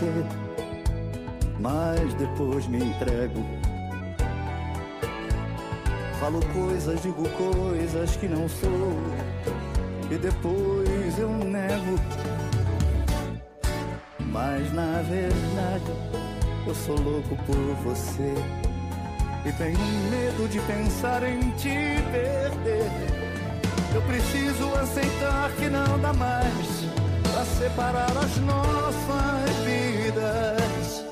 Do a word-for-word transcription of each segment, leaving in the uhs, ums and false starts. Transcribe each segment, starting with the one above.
você, mas depois me entrego. Falo coisas, digo coisas que não sou, e depois eu nego. Mas na verdade eu sou louco por você, e tenho medo de pensar em te perder. Eu preciso aceitar que não dá mais pra separar as nossas vidas.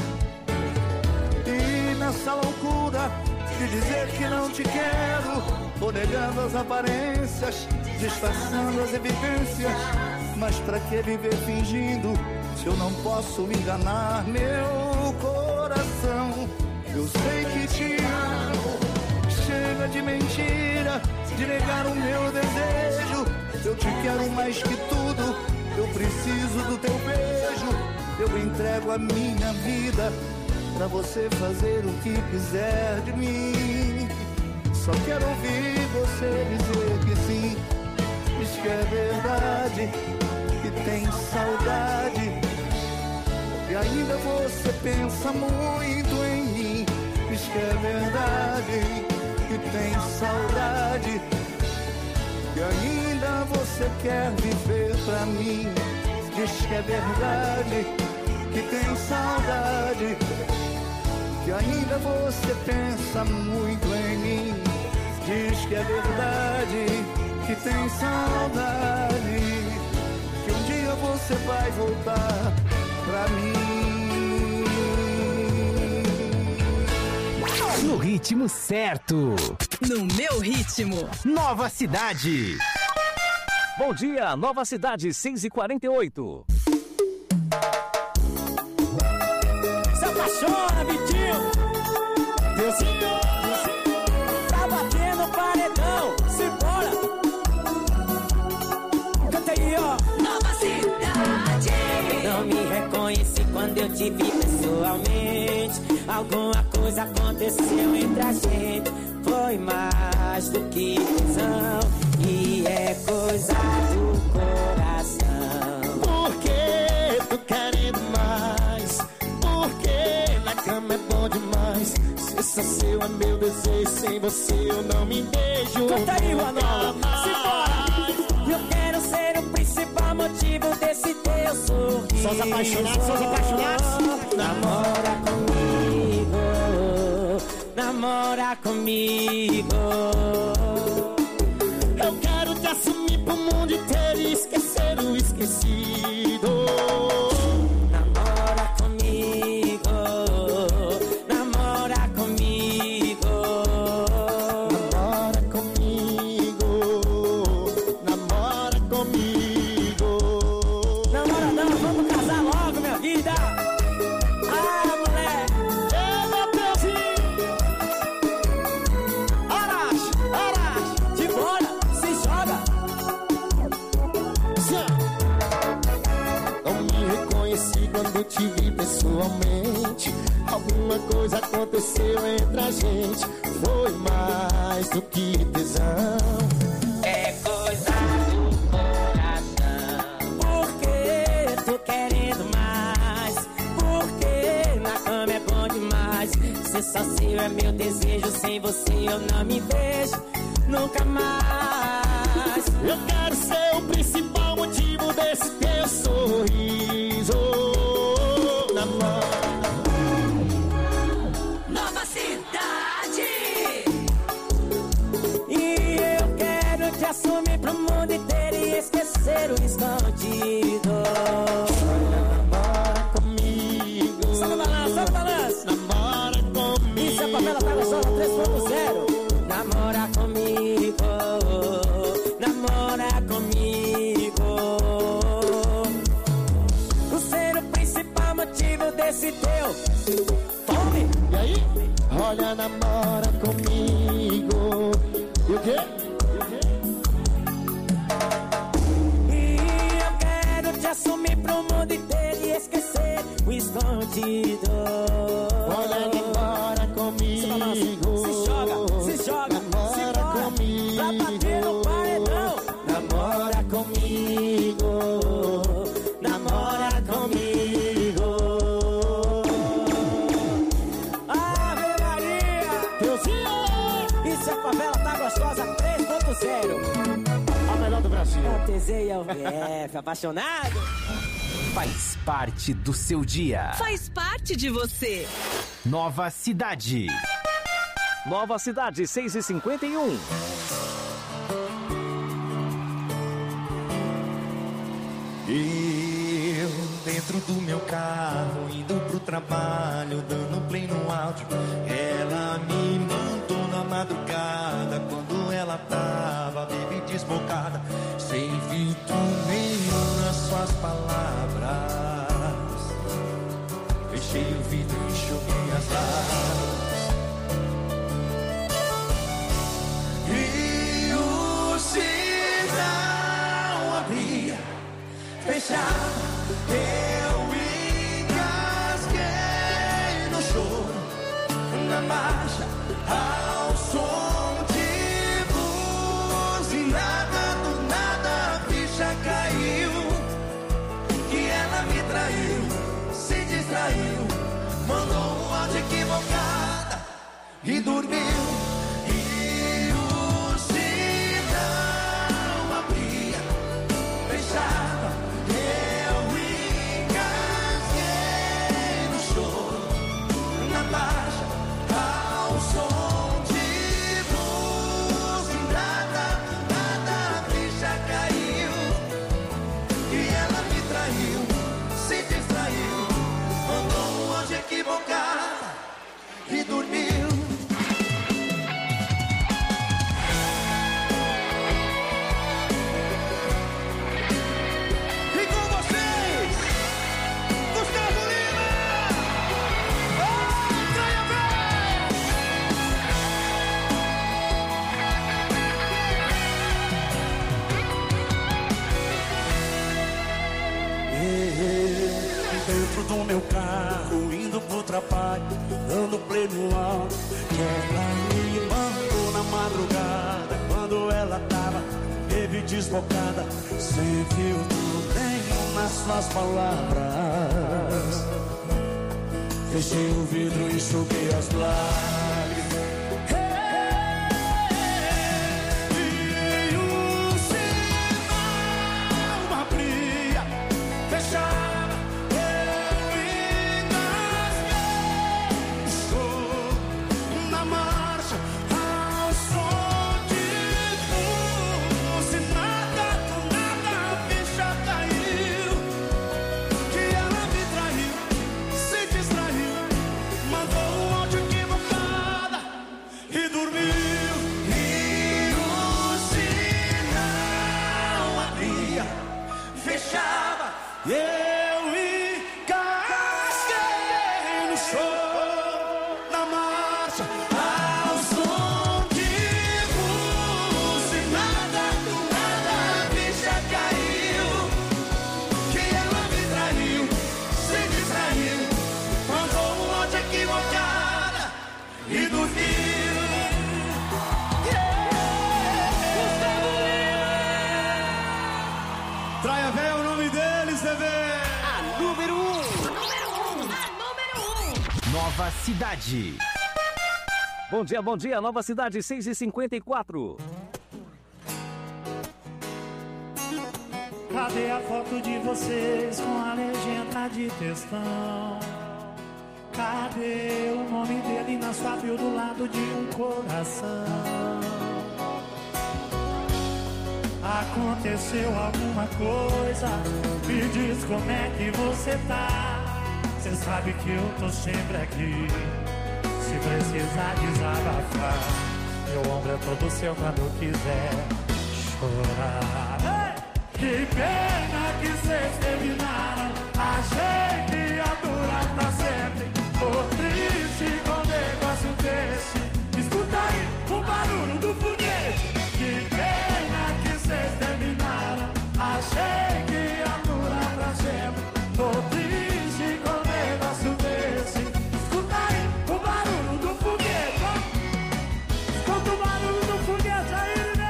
E nessa loucura de dizer que não te quero, vou negando as aparências, disfarçando as evidências. Mas pra que viver fingindo, se eu não posso enganar meu coração? Eu sei que te amo, chega de mentira, de negar o meu desejo. Eu te quero mais que tudo, eu preciso do teu beijo. Eu entrego a minha vida pra você fazer o que quiser de mim. Só quero ouvir você dizer que sim, diz que é verdade, que tem saudade, e ainda você pensa muito em mim. Diz que é verdade, que tem saudade, e ainda você quer viver pra mim. Diz que é verdade, que tem saudade, que ainda você pensa muito em mim. Diz que é verdade, que tem saudade, que um dia você vai voltar pra mim. No ritmo certo, no meu ritmo. Nova Cidade. Bom dia, Nova Cidade, seis e quarenta e oito. Se apaixona, Vitinho. Deusinho. Tá batendo paredão. Simbora. Canta aí, ó. Nova Cidade. Não me reconheci quando eu te vi pessoalmente. Alguma coisa aconteceu entre a gente. Foi mais do que tesão, e é coisa do coração. Por que tô querendo mais? Porque na cama é bom demais. Se só seu é meu desejo, sem você eu não me beijo. Canta aí, Manola. Simbora. Eu quero ser o principal motivo desse teu sorriso. Só os apaixonados, só os apaixonados. Namora comigo, namora comigo. Eu quero te assumir pro mundo inteiro e esquecer o esquecido. Namora comigo, namora comigo. Namora comigo, namora comigo. Namora não, vamos casar logo, minha vida. Ah, mulher. Ei, meu Deusinho. Horas, horas. De bora, se joga. Não me reconheci quando te vi pessoalmente. Alguma coisa aconteceu entre a gente. Foi mais do que tesão. É coisa do coração. Porque tô querendo mais. Porque na cama é bom demais. Ser só seu é meu desejo. Sem você eu não me vejo nunca mais. Eu quero ser o principal motivo desse teu sorriso. Namora. Nova Cidade. E eu quero te assumir pro mundo inteiro e esquecer o escondido. Namora comigo. Sobe o balanço, sobe o balanço. Namora comigo. Isso é papel, pega só no três ponto zero. Namora comigo, namora comigo. Por ser o principal motivo desse teu. Tome! E aí? Olha, namora comigo. E o quê? E eu quero te assumir pro mundo inteiro e esquecer o escondido. Olha, namora comigo. Se joga, se joga, namora se bora. comigo. Pra bater no paredão. Namora comigo, namora comigo. C e ao V F, apaixonado? Faz parte do seu dia. Faz parte de você. Nova Cidade. Nova Cidade, seis e cinquenta e um. Eu, dentro do meu carro, indo pro trabalho, dando play no áudio. Ela me mandou na madrugada, quando ela tava baby desbocada, sem filtro nenhum nas suas palavras. Fechei o vidro e enxuguei as lágrimas. E o sinal abria, fechava, eu engasguei no choro, na marcha, ao som de buzinada. Do nada a ficha caiu, que ela me traiu, se distraiu, mandou um áudio equivocada e dormiu. E o sinal abria, fechava, eu engasguei no choro, na marcha, ao som de buzinada. Nada a ficha caiu, e ela me traiu, se distraiu, mandou um áudio equivocado e dormiu. E com vocês, Gustavo Lima! Oh, Traia Dentro do meu carro, indo pro trabalho, dando play no áudio, que ela me mandou na madrugada, quando ela tava baby desbocada, sem filtro nenhum nas suas palavras. Fechei o vidro e enxuguei as lágrimas. E o sinal abria, fechava, eu engasguei, estou na marcha, ao som de buzinada. Do nada a ficha caiu, que ela me traiu, se distraiu, mandou um áudio equivocada e dormiu. E o sinal abria, fechava, eu engasguei no choro, na marcha, ao som de buzinada. Do nada a ficha caiu, que ela me traiu, se distraiu, mandou um áudio equivocada e dormiu. Gustavo Lima! Traia Véia é o nome deles, bebê! A número um. Número um, a número um. Nova Cidade. Bom dia, bom dia, Nova Cidade, seis e cinquenta e quatro. Cadê a foto de vocês com a legenda de textão? Cadê o nome dele na sua bio do lado de um coração? Aconteceu alguma coisa? Me diz como é que você tá. Cê sabe que eu tô sempre aqui, se precisar desabafar. Meu ombro é todo seu quando quiser chorar. Ei! Que pena que cês terminaram, achei que ia durar pra sempre. Tô triste com um negócio desse. Escuta aí o barulho do foguete. Que pena que cês terminaram, achei que ia durar pra sempre. Tô triste com um negócio desse. Escuta aí o barulho do foguete. Escuta o barulho do foguete aí, né?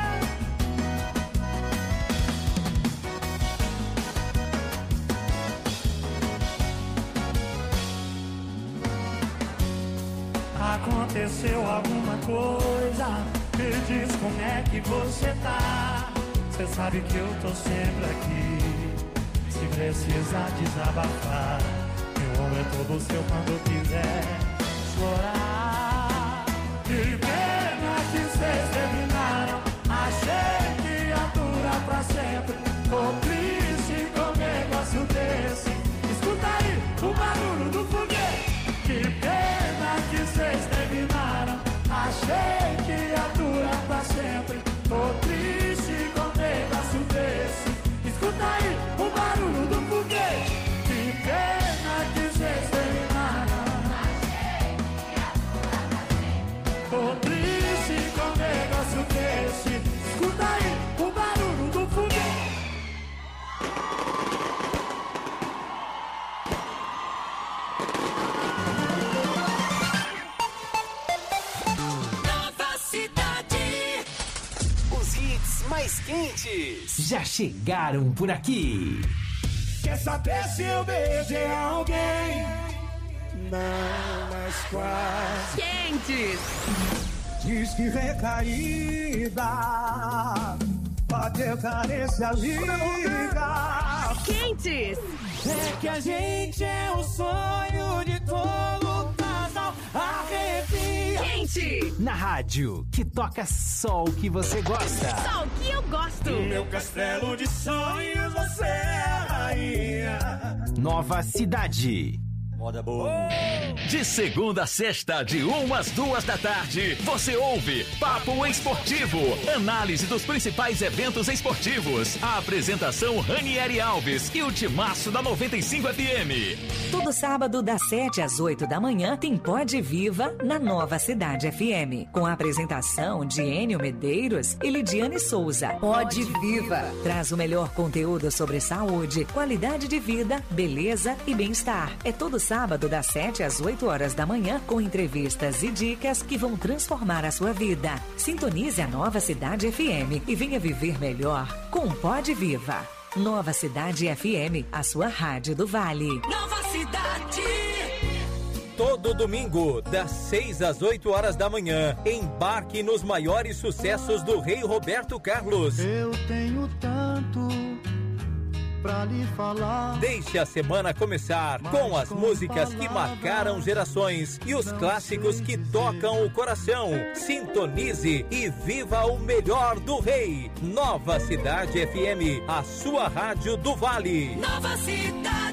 Aconteceu alguma coisa? Me diz como é que você tá. Cê sabe que eu tô sempre aqui. Se precisar desabafar, meu ombro é todo seu quando quiser chorar. Que pena que vocês terminaram. Achei que ia durar pra sempre. Tô triste com um negócio desse. Escuta aí o barulho do foguete. Que pena que vocês terminaram. Achei que ia durar pra sempre. Tô triste com um negócio desse. Escuta aí o barulho do foguete. Que pena que vocês terminaram. Tô triste com um negócio desse. Escuta aí o barulho do foguete. Nova Cidade. Os hits mais quentes já chegaram por aqui. Quer saber se eu beijei alguém? Não, mas quase. Quentes. Diz que recaída, bateu carência liga. Quentes. É que a gente é o sonho de todo casal. Arrepia. Quente. Na rádio, que toca só o que você gosta. Só o que eu gosto. No meu castelo de sonhos você é a rainha. Nova Cidade. Moda boa. De segunda a sexta, de uma às duas da tarde, você ouve Papo Esportivo, análise dos principais eventos esportivos. A apresentação Ranieri Alves e o timaço da noventa e cinco F M. Todo sábado, das sete às oito da manhã, tem Pode Viva na Nova Cidade F M. Com a apresentação de Enio Medeiros e Lidiane Souza. Pode Viva traz o melhor conteúdo sobre saúde, qualidade de vida, beleza e bem-estar. É todo sábado, das sete às oito horas da manhã, com entrevistas e dicas que vão transformar a sua vida. Sintonize a Nova Cidade F M e venha viver melhor com Pode Viva. Nova Cidade F M, a sua rádio do Vale. Nova Cidade. Todo domingo, das seis às oito horas da manhã, embarque nos maiores sucessos do Rei Roberto Carlos. Eu tenho tanto pra lhe falar. Deixe a semana começar com as músicas que marcaram gerações e os clássicos que tocam o coração. Sintonize e viva o melhor do Rei. Nova Cidade F M, a sua rádio do Vale. Nova Cidade.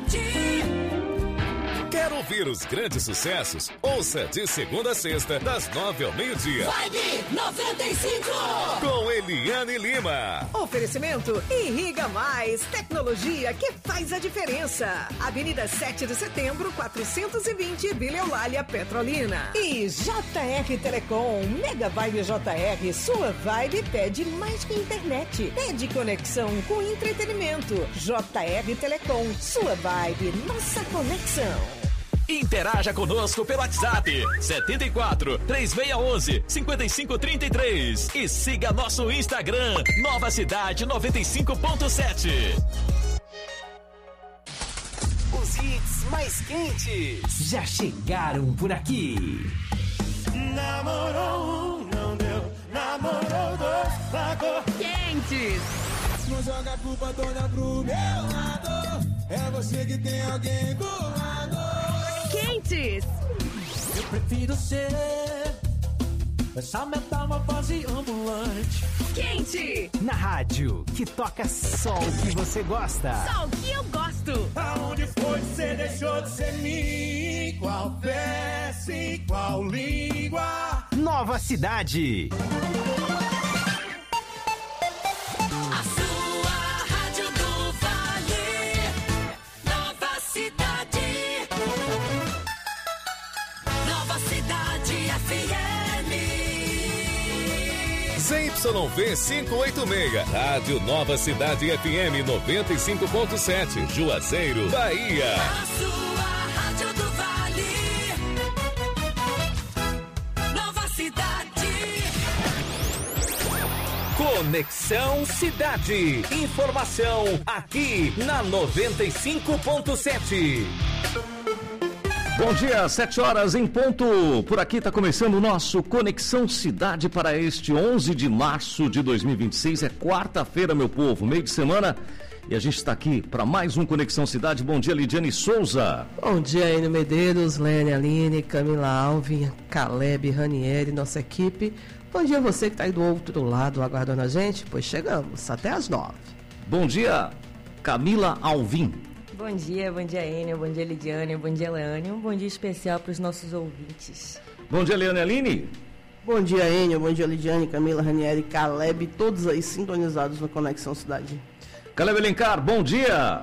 Quer ouvir os grandes sucessos? Ouça de segunda a sexta, das nove ao meio-dia. Vibe noventa e cinco. Com Eliane Lima. Oferecimento Irriga Mais, tecnologia que faz a diferença. Avenida sete de setembro, quatrocentos e vinte, Vila Eulália, Petrolina. E J R Telecom, Mega Vibe J R, sua vibe pede mais que internet. Pede conexão com entretenimento. J R Telecom, sua vibe, nossa conexão. Interaja conosco pelo WhatsApp setenta e quatro, três seis um um, cinco cinco três três e siga nosso Instagram Nova Cidade noventa e cinco ponto sete. Os hits mais quentes já chegaram por aqui. Namorou um, não deu. Namorou dois, pagou. Quentes. Não joga a culpa toda pro meu lado. É você que tem alguém do lado. Quentes. Eu prefiro ser essa metamorfose ambulante. Quente. Na rádio, que toca só o que você gosta. Só o que eu gosto. Aonde foi que você deixou de ser mim? Qual peça e qual língua? Nova Cidade. A sua rádio do Vale. Nova Cidade. Nova Cidade F M. Z Y V quinhentos e oitenta e seis, Rádio Nova Cidade F M noventa e cinco ponto sete, Juazeiro, Bahia. A sua rádio do Vale. Nova Cidade. Conexão Cidade. Informação aqui na noventa e cinco ponto sete. Bom dia, sete horas em ponto. Por aqui está começando o nosso Conexão Cidade para este onze de março de dois mil e vinte e seis. É quarta-feira, meu povo, meio de semana. E a gente está aqui para mais um Conexão Cidade. Bom dia, Lidiane Souza. Bom dia, Enio Medeiros, Lene Aline, Camila Alvin, Caleb, Ranieri, nossa equipe. Bom dia a você que está aí do outro lado aguardando a gente, pois chegamos até às nove. Bom dia, Camila Alvin. Bom dia, bom dia, Enio, bom dia, Lidiane, bom dia, Leane. Um bom dia especial para os nossos ouvintes. Bom dia, Leane Aline. Bom dia, Enio, bom dia, Lidiane, Camila, Ranieri, Caleb, todos aí sintonizados no Conexão Cidade. Caleb Alencar, bom dia.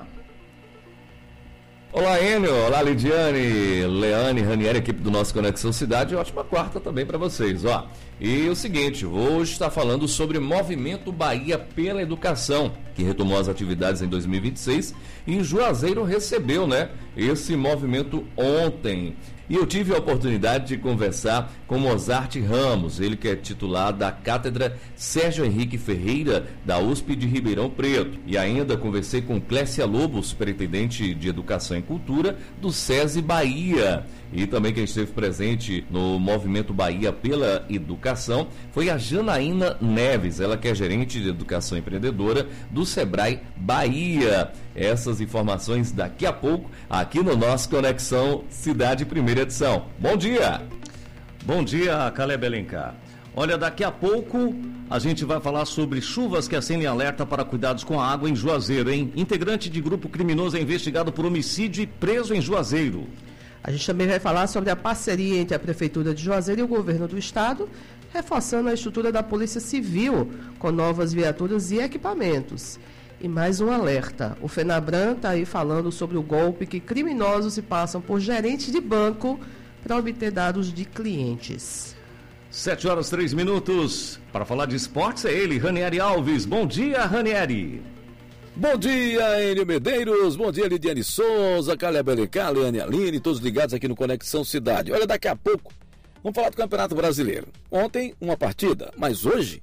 Olá, Enio, olá, Lidiane, Leane, Ranieri, equipe do nosso Conexão Cidade. Ótima quarta também para vocês, ó. E o seguinte, hoje está falando sobre Movimento Bahia pela Educação, que retomou as atividades em dois mil e vinte e seis e Juazeiro recebeu, né, esse movimento ontem. E eu tive a oportunidade de conversar com Mozart Ramos, ele que é titular da Cátedra Sérgio Henrique Ferreira, da U S P de Ribeirão Preto. E ainda conversei com Clécia Lobo, superintendente de Educação e Cultura do SESI Bahia. E também quem esteve presente no Movimento Bahia pela Educação foi a Janaína Neves, ela que é gerente de Educação Empreendedora do Sebrae Bahia. Essas informações daqui a pouco, aqui no nosso Conexão Cidade Primeira Edição. Bom dia! Bom dia, Caleb Alencar. Olha, daqui a pouco a gente vai falar sobre chuvas que acendem alerta para cuidados com a água em Juazeiro, hein? Integrante de grupo criminoso é investigado por homicídio e preso em Juazeiro. A gente também vai falar sobre a parceria entre a Prefeitura de Juazeiro e o Governo do Estado, reforçando a estrutura da Polícia Civil com novas viaturas e equipamentos. E mais um alerta, o FENABRAN está aí falando sobre o golpe que criminosos se passam por gerentes de banco para obter dados de clientes. Sete horas, três minutos. Para falar de esportes é ele, Ranieri Alves. Bom dia, Ranieri. Bom dia, Enio Medeiros, bom dia, Lidiane Souza, Caleb Alencar, Leane Aline, todos ligados aqui no Conexão Cidade. Olha, daqui a pouco, vamos falar do Campeonato Brasileiro. Ontem, uma partida, mas hoje,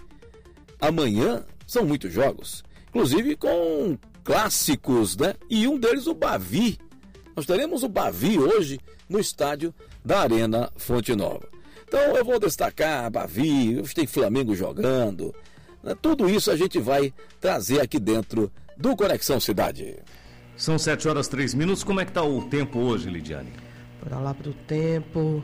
amanhã, são muitos jogos. Inclusive com clássicos, né? E um deles, o Bavi. Nós teremos o Bavi hoje no estádio da Arena Fonte Nova. Então, eu vou destacar Bavi, hoje tem Flamengo jogando. Né? Tudo isso a gente vai trazer aqui dentro do Conexão Cidade. São sete horas, três minutos. Como é que está o tempo hoje, Lidiane? Bora lá pro tempo.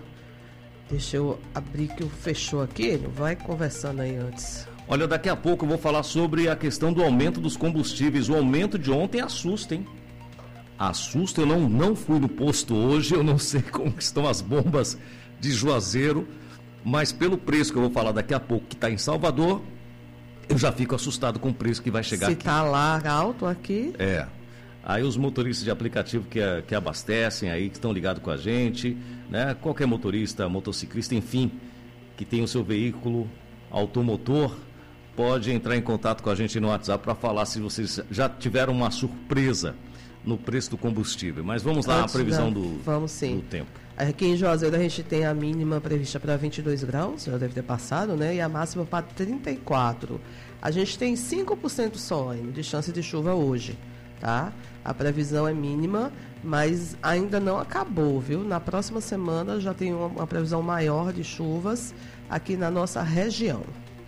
Deixa eu abrir que fechou aqui. Vai conversando aí antes. Olha, daqui a pouco eu vou falar sobre a questão do aumento dos combustíveis. O aumento de ontem assusta, hein? Assusta, eu não, não fui no posto hoje, eu não sei como estão as bombas de Juazeiro, mas pelo preço que eu vou falar daqui a pouco, que está em Salvador, eu já fico assustado com o preço que vai chegar Se aqui. Se está lá alto aqui... É. Aí os motoristas de aplicativo que, que abastecem aí, que estão ligados com a gente, né? Qualquer motorista, motociclista, enfim, que tem o seu veículo automotor, pode entrar em contato com a gente no WhatsApp para falar se vocês já tiveram uma surpresa no preço do combustível. Mas vamos lá, Antes, a previsão já, do, vamos, sim. do tempo. Aqui em Juazeiro a gente tem a mínima prevista para vinte e dois graus, já deve ter passado, né? E a máxima para trinta e quatro. A gente tem cinco por cento só ainda de chance de chuva hoje, tá? A previsão é mínima, mas ainda não acabou, viu? Na próxima semana já tem uma, uma previsão maior de chuvas aqui na nossa região.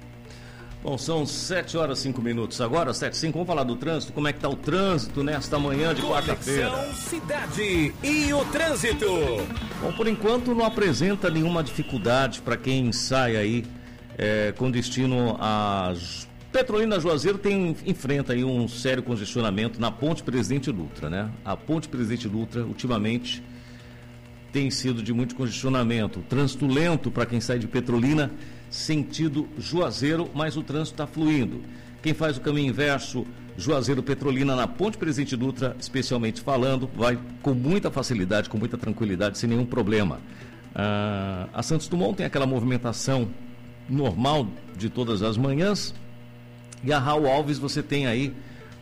Bom, são sete horas e cinco minutos agora, sete e cinco. Vamos falar do trânsito. Como é que está o trânsito nesta manhã de quarta-feira? Conexão Cidade e o trânsito. Bom, por enquanto não apresenta nenhuma dificuldade para quem sai aí é, com destino a Petrolina Juazeiro. Tem, enfrenta aí um sério congestionamento na Ponte Presidente Dutra, né? A Ponte Presidente Dutra, ultimamente, tem sido de muito congestionamento. Trânsito lento para quem sai de Petrolina, sentido Juazeiro, mas o trânsito está fluindo. Quem faz o caminho inverso, Juazeiro Petrolina, na Ponte Presidente Dutra, especialmente falando, vai com muita facilidade, com muita tranquilidade, sem nenhum problema. Ah, a Santos Dumont tem aquela movimentação normal de todas as manhãs, e a Raul Alves você tem aí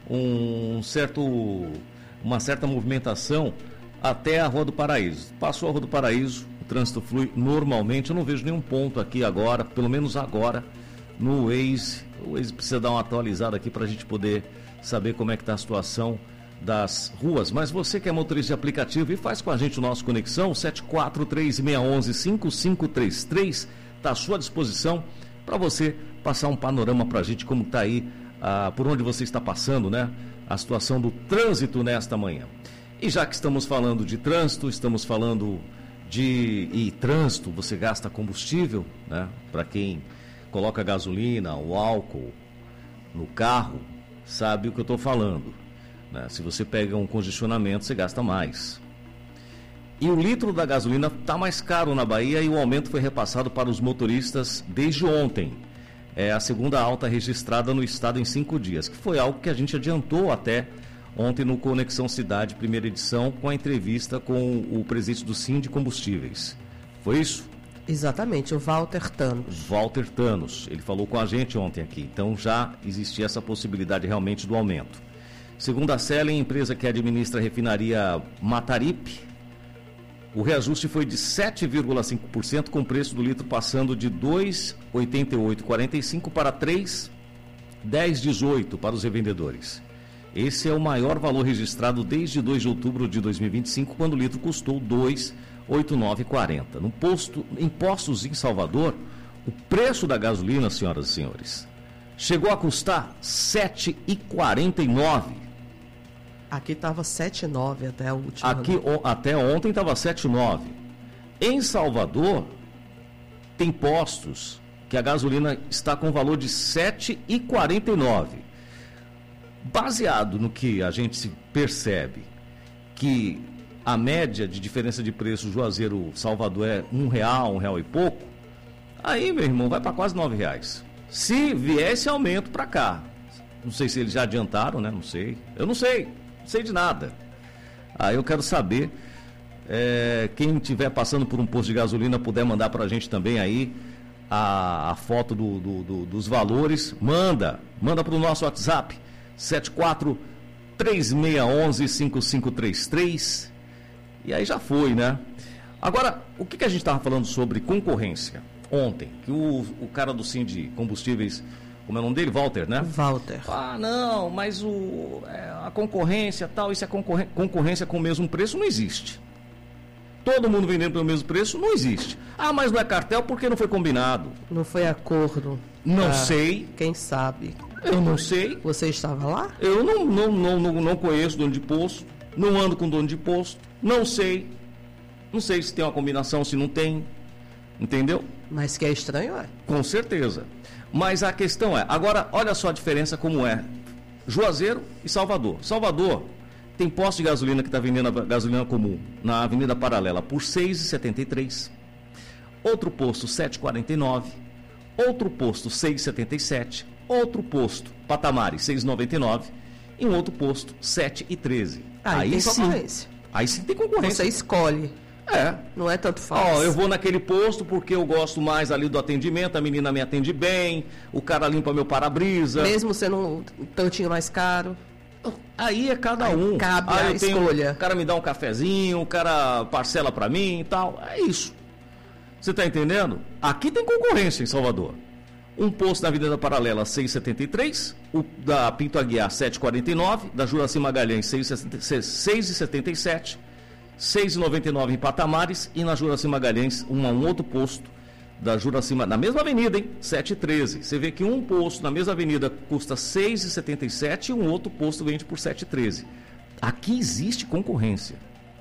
um certo, uma certa movimentação até a Rua do Paraíso. Passou a Rua do Paraíso, o trânsito flui normalmente. Eu não vejo nenhum ponto aqui agora, pelo menos agora, no Waze. O Waze precisa dar uma atualizada aqui para a gente poder saber como é que está a situação das ruas, mas você que é motorista de aplicativo e faz com a gente o nosso Conexão, sete quatro três seis um um cinco cinco três três, está à sua disposição para você passar um panorama para a gente, como está aí, ah, por onde você está passando, né? A situação do trânsito nesta manhã. E já que estamos falando de trânsito, estamos falando de... E trânsito, você gasta combustível, né? Para quem coloca gasolina ou álcool no carro, sabe o que eu estou falando. Né? Se você pega um congestionamento, você gasta mais. E o litro da gasolina está mais caro na Bahia e o aumento foi repassado para os motoristas desde ontem. É a segunda alta registrada no estado em cinco dias, que foi algo que a gente adiantou até ontem no Conexão Cidade, primeira edição, com a entrevista com o presidente do Sim de Combustíveis. Foi isso? Exatamente, o Walter Thanos. Walter Thanos, ele falou com a gente ontem aqui, então já existia essa possibilidade realmente do aumento. Segundo a Selen, empresa que administra a refinaria Mataripe, o reajuste foi de sete vírgula cinco por cento, com o preço do litro passando de dois reais e oitenta e oito centavos e quarenta e cinco para três reais e dez centavos e dezoito para os revendedores. Esse é o maior valor registrado desde dois de outubro de dois mil e vinte e cinco, quando o litro custou dois reais e oitenta e nove centavos e quarenta centavos. No posto, em postos em Salvador, o preço da gasolina, senhoras e senhores, chegou a custar sete reais e quarenta e nove centavos. Aqui estava sete reais e nove centavos até a última. Aqui o, até ontem estava sete reais e nove centavos. Em Salvador, tem postos que a gasolina está com valor de sete reais e quarenta e nove centavos. Baseado no que a gente se percebe que a média de diferença de preço Juazeiro-Salvador é um real, um real e pouco, aí, meu irmão, vai para quase nove reais. Se vier esse aumento para cá, não sei se eles já adiantaram, né? Não sei. Eu não sei. Não sei de nada. Aí eu quero saber, é, quem estiver passando por um posto de gasolina, puder mandar para a gente também aí a, a foto do, do, do, dos valores, manda, manda para o nosso WhatsApp, sete quatro três seis um um cinco cinco três três, e aí já foi, né? Agora, o que, que a gente estava falando sobre concorrência ontem, que o, o cara do Sim de Combustíveis, como é o nome dele? Walter, né? Walter. Ah, não, mas o, é, a concorrência tal, isso é concorrência, concorrência com o mesmo preço, não existe. Todo mundo vendendo pelo mesmo preço, não existe. Ah, mas não é cartel porque não foi combinado. Não foi acordo. Não ah, sei. Quem sabe? Eu não sei. Você estava lá? Eu não, não, não, não, não conheço dono de posto, não ando com dono de posto, não sei. Não sei se tem uma combinação, se não tem. Entendeu? Mas que é estranho, é? Com certeza. Mas a questão é, agora olha só a diferença como é Juazeiro e Salvador. Salvador tem posto de gasolina que está vendendo a gasolina comum na Avenida Paralela por seis reais e setenta e três centavos, outro posto sete reais e quarenta e nove centavos, outro posto seis reais e setenta e sete centavos, outro posto Patamares seis reais e noventa e nove centavos e um outro posto sete reais e treze centavos. Aí, aí tem sim, concorrência. Aí sim tem concorrência. Você escolhe. É. Não é tanto fácil. Ó, eu vou naquele posto porque eu gosto mais ali do atendimento, a menina me atende bem, o cara limpa meu para-brisa. Mesmo sendo um tantinho mais caro. Aí é cada Aí um. cabe Aí a eu tenho, escolha. o cara me dá um cafezinho, o cara parcela pra mim e tal. É isso. Você tá entendendo? Aqui tem concorrência em Salvador. Um posto na Avenida Paralela seis reais e setenta e três centavos, o da Pinto Aguiar sete reais e quarenta e nove centavos, da Juraci Magalhães seis reais e setenta e sete centavos, seis reais e noventa e nove centavos em Patamares, e na Juraci Magalhães um, um outro posto da Juraci, na mesma avenida, hein? sete reais e treze centavos. Você vê que um posto na mesma avenida custa seis reais e setenta e sete centavos e um outro posto vende por sete reais e treze centavos. Aqui existe concorrência.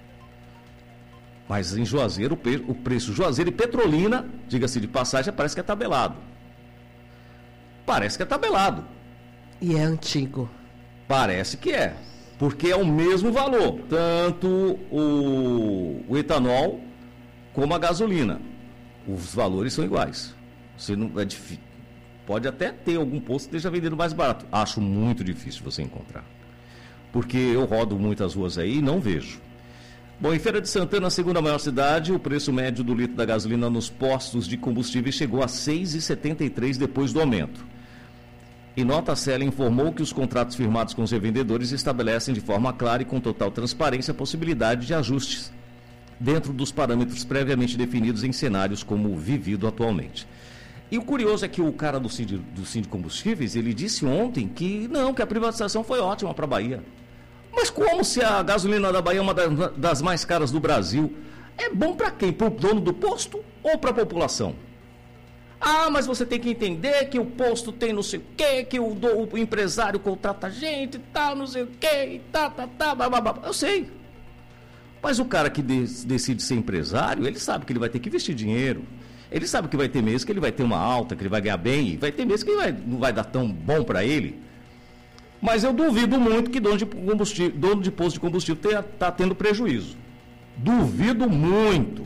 Mas em Juazeiro, o preço Juazeiro e Petrolina, diga-se de passagem, parece que é tabelado. Parece que é tabelado. E é antigo. Parece que é. Porque é o mesmo valor, tanto o, o etanol como a gasolina. Os valores são iguais. Você não, é difícil. Pode até ter algum posto que esteja vendendo mais barato. Acho muito difícil você encontrar. Porque eu rodo muitas ruas aí e não vejo. Bom, em Feira de Santana, a segunda maior cidade, o preço médio do litro da gasolina nos postos de combustíveis chegou a seis reais e setenta e três centavos depois do aumento. Em nota, a Selen informou que os contratos firmados com os revendedores estabelecem de forma clara e com total transparência a possibilidade de ajustes dentro dos parâmetros previamente definidos em cenários como o vivido atualmente. E o curioso é que o cara do Sim de, do Sim de Combustíveis, ele disse ontem que não, que a privatização foi ótima para a Bahia. Mas como se a gasolina da Bahia é uma das, das mais caras do Brasil? É bom para quem? Para o dono do posto ou para a população? Ah, mas você tem que entender que o posto tem não sei o quê, que o, do, o empresário contrata gente e tal, não sei o quê, e tá, tá, tá, bababá. Eu sei. Mas o cara que de, decide ser empresário, ele sabe que ele vai ter que investir dinheiro. Ele sabe que vai ter mês que ele vai ter uma alta, que ele vai ganhar bem, e vai ter mês que vai, não vai dar tão bom para ele. Mas eu duvido muito que dono de, combustível, dono de posto de combustível está tendo prejuízo. Duvido muito.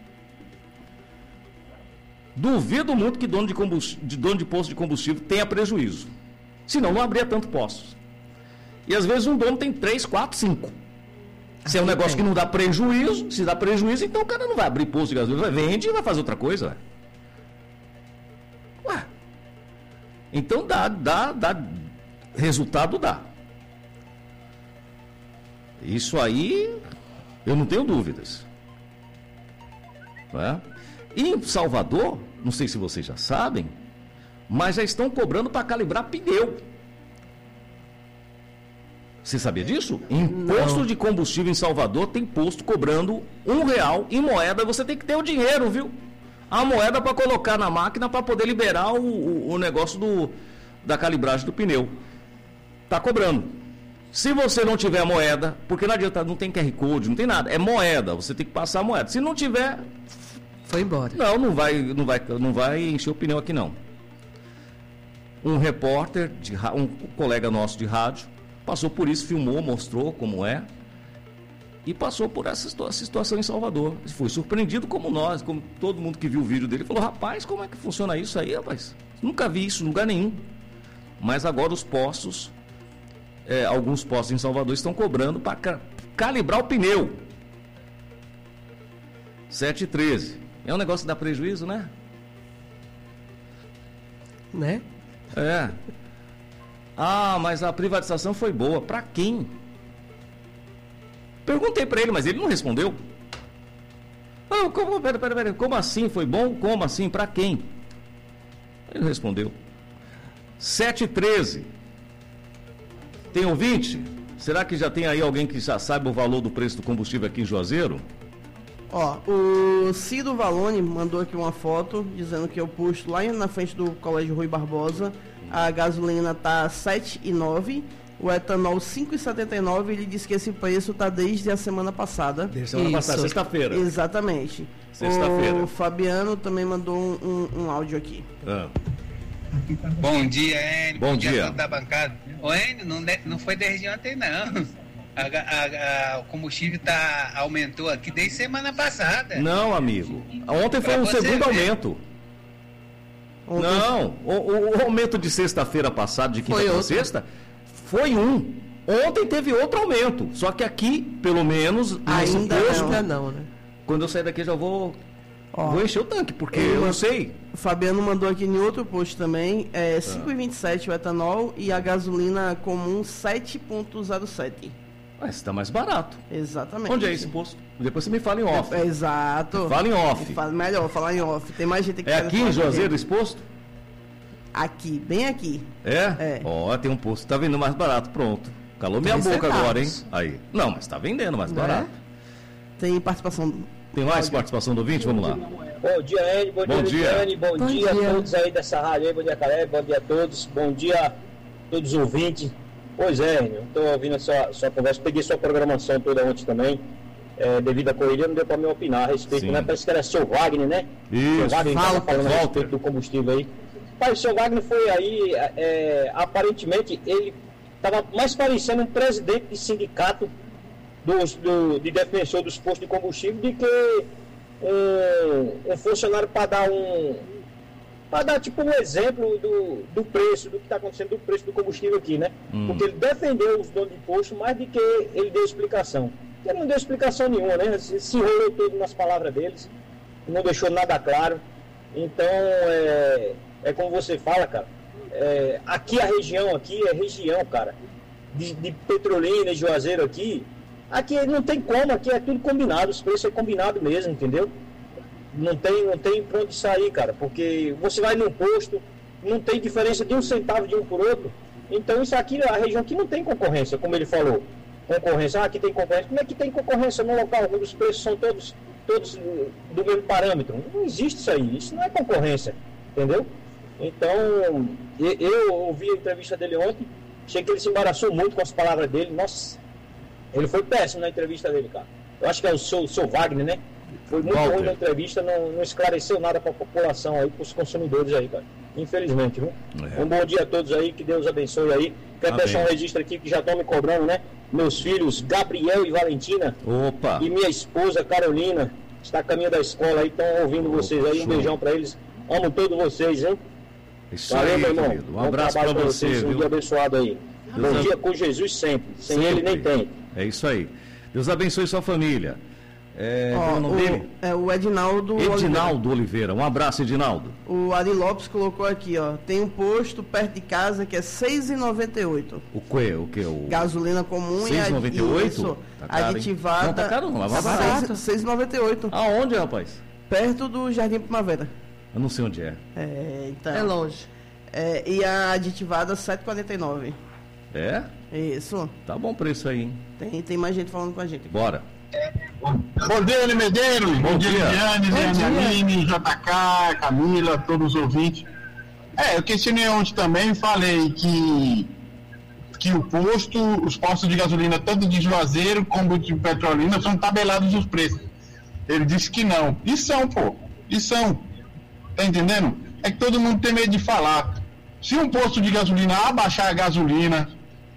Duvido muito que dono de, de, dono de posto de combustível tenha prejuízo. Senão não abria tanto postos. E às vezes um dono tem três, quatro, cinco. Se é um negócio que não dá prejuízo, se dá prejuízo, então o cara não vai abrir posto de gasolina, vai vende e vai fazer outra coisa. Ué. Ué. Então dá, dá, dá. Resultado dá. Isso aí, eu não tenho dúvidas. Não é? E em Salvador, não sei se vocês já sabem, mas já estão cobrando para calibrar pneu. Você sabia disso? Em posto de combustível em Salvador, tem posto cobrando um real em moeda. Você tem que ter o dinheiro, viu? A moeda para colocar na máquina para poder liberar o, o, o negócio do, da calibragem do pneu. Está cobrando. Se você não tiver moeda, porque não adianta, não tem Q R Code, não tem nada, é moeda, você tem que passar a moeda. Se não tiver... Foi embora. Não, não vai, não vai, não vai encher o pneu aqui não. Um repórter, de, um colega nosso de rádio, passou por isso, filmou, mostrou como é, e passou por essa situação em Salvador. Foi surpreendido como nós, como todo mundo que viu o vídeo dele, falou, rapaz, como é que funciona isso aí, rapaz? Nunca vi isso em lugar nenhum. Mas agora os postos, é, alguns postos em Salvador estão cobrando para ca calibrar o pneu. sete e treze. É um negócio que dá prejuízo, né? Né? É. Ah, mas a privatização foi boa. Para quem? Perguntei para ele, mas ele não respondeu. Ah, como, pera, pera, pera, como assim foi bom? Como assim? Para quem? Ele não respondeu. sete e treze. Tem ouvinte? Será que já tem aí alguém que já sabe o valor do preço do combustível aqui em Juazeiro? Ó, o Cido Valone mandou aqui uma foto dizendo que eu posto lá na frente do Colégio Rui Barbosa. A gasolina tá sete e nove, o etanol cinco e setenta e nove. Ele disse que esse preço tá desde a semana passada. Desde a semana Isso. passada, sexta-feira. Exatamente. Sexta-feira. O Fabiano também mandou um, um, um áudio aqui. Ah. Bom dia, Enio. Bom, Bom dia. dia. Da bancada. Ô, Enio, não, não foi desde ontem, não. A, a, a, o combustível tá, aumentou aqui desde semana passada. Não, amigo. Ontem foi pra um segundo ver. aumento. Ontem... Não, o, o aumento de sexta-feira passada, de quinta para sexta, foi um. Ontem teve outro aumento. Só que aqui, pelo menos, ainda posto, não, não, né? Quando eu sair daqui já vou, Ó, vou encher o tanque, porque eu, eu não sei. O Fabiano mandou aqui em outro post também, é cinco e vinte e sete o etanol e a gasolina comum sete e zero sete. Mas está mais barato. Exatamente. Onde é esse posto? Depois você me fala em off. É, exato. Fala em off. Fala, melhor, falar em off. Tem mais gente que É aqui em Juazeiro esse posto? Aqui, bem aqui. É? É. Ó, oh, tem um posto que tá vendendo mais barato, pronto. Calou minha boca centavos. agora, hein? Aí. Não, mas tá vendendo mais Não barato. É? Tem participação. Tem mais participação do ouvinte? Vamos lá. Bom dia, Enio. Bom, bom dia, Lidiane. Bom, bom dia, dia a todos aí dessa rádio aí. Bom dia, Caleb. Bom dia a todos. Bom dia a todos os ouvintes. Pois é, Enio, estou ouvindo a sua, sua conversa, peguei sua programação toda ontem também, é, devido à corrida, não deu para me opinar a respeito, Sim. né? Parece que era seu Wagner, né? Isso, seu Wagner fala, falando volta. a respeito do combustível aí. Pai, o seu Wagner foi aí, é, aparentemente, ele estava mais parecendo um presidente de sindicato dos, do, de defensor dos postos de combustível do que um, um funcionário para dar um... para dar tipo um exemplo do, do preço, do que está acontecendo do preço do combustível aqui, né? Hum. Porque ele defendeu os donos de imposto mais do que ele deu explicação. Ele não deu explicação nenhuma, né? Se, se enrolou tudo nas palavras deles, não deixou nada claro. Então, é, é como você fala, cara, é, aqui a região, aqui é região, cara, de, de Petrolina e Juazeiro aqui, aqui não tem como, aqui é tudo combinado, os preços é combinado mesmo, entendeu? Não tem, não tem pra onde sair, cara, porque você vai num posto, não tem diferença de um centavo de um por outro. Então isso aqui, a região aqui não tem concorrência, como ele falou. concorrência. Ah, aqui tem concorrência. Como é que tem concorrência num local onde os preços são todos, todos do mesmo parâmetro? Não existe isso aí. Isso não é concorrência, entendeu? Então, eu ouvi a entrevista dele ontem, achei que ele se embaraçou muito com as palavras dele. Nossa, ele foi péssimo na entrevista dele, cara. Eu acho que é o seu, seu Wagner, né? Foi muito Walter. ruim na entrevista, não, não esclareceu nada para a população aí, para os consumidores aí, cara. Infelizmente, viu? É. Um bom dia a todos aí, que Deus abençoe aí. Quero Amém. deixar um registro aqui que já estão me cobrando, né? Meus filhos, Gabriel e Valentina. Opa! E minha esposa, Carolina, está a caminho da escola aí, estão ouvindo Opa, vocês aí. Um show. beijão para eles. Amo todos vocês, hein? Isso Valeu, aí, meu irmão. querido. Um Bom abraço trabalho para pra você, vocês, um viu? dia abençoado aí. Deus Bom ab- dia com Jesus sempre. Sem Sempre. ele nem tem. É isso aí. Deus abençoe sua família. É, Ó, qual é o nome dele? É o Edinaldo Edinaldo Oliveira. Um abraço, Edinaldo. O Ari Lopes colocou aqui, ó. Tem um posto perto de casa que é seis reais e noventa e oito O que? O que? O... Gasolina comum seis reais e noventa e oito? e isso, Tá caro, hein? aditivada. Não, tá caro não, lá vai barato. seis reais e noventa e oito Aonde, rapaz? Perto do Jardim Primavera. Eu não sei onde é. É, então. É longe. É, e a aditivada sete reais e quarenta e nove É? Isso. Tá bom preço aí, hein? Tem, tem mais gente falando com a gente. Bora. Bom dia, Eli Medeiros. Bom, Bom dia, dia. Lidiane, Bom Liane dia. Aline, J K, Camila, todos os ouvintes. É, eu questionei ontem também, falei que, que o posto, os postos de gasolina, tanto de Juazeiro como de Petrolina, são tabelados os preços. Ele disse que não. E são, pô. E são. Tá entendendo? É que todo mundo tem medo de falar. Se um posto de gasolina abaixar a gasolina,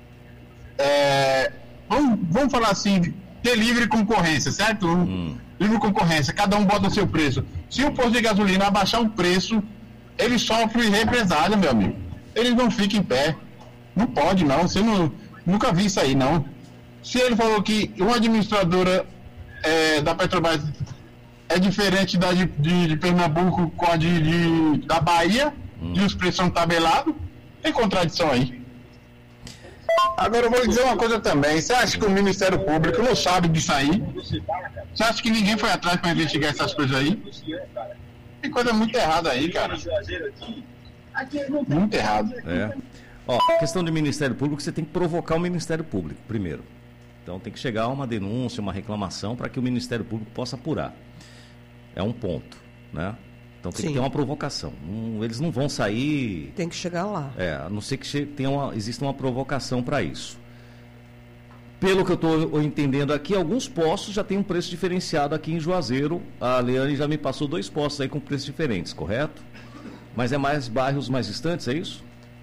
é, vamos, vamos falar assim, ter livre concorrência, certo? Hum. Livre concorrência, cada um bota seu preço. Se o posto de gasolina abaixar o preço, ele sofre represália, meu amigo. Ele não fica em pé. Não pode, não. Você não, nunca vi isso aí, não. Se ele falou que uma administradora é, da Petrobras é diferente da de, de, de Pernambuco com a de, de- da Bahia, Hum. e os preços são tabelados, tem contradição aí. Agora eu vou dizer uma coisa também. Você acha que o Ministério Público não sabe disso aí? Você acha que ninguém foi atrás para investigar essas coisas aí? Tem coisa muito errada aí, cara. Muito errado. É. Ó, questão de Ministério Público, você tem que provocar o Ministério Público primeiro. Então tem que chegar uma denúncia, uma reclamação para que o Ministério Público possa apurar. É um ponto, né? Então tem Sim. que ter uma provocação. Não- eles não vão sair. Tem que chegar lá. É, a não ser que che- tenha uma, exista uma provocação para isso. Pelo que eu estou entendendo aqui, alguns postos já têm um preço diferenciado aqui em Juazeiro. A Leane já me passou dois postos aí com preços diferentes, correto? Mas é mais bairros mais distantes, é isso?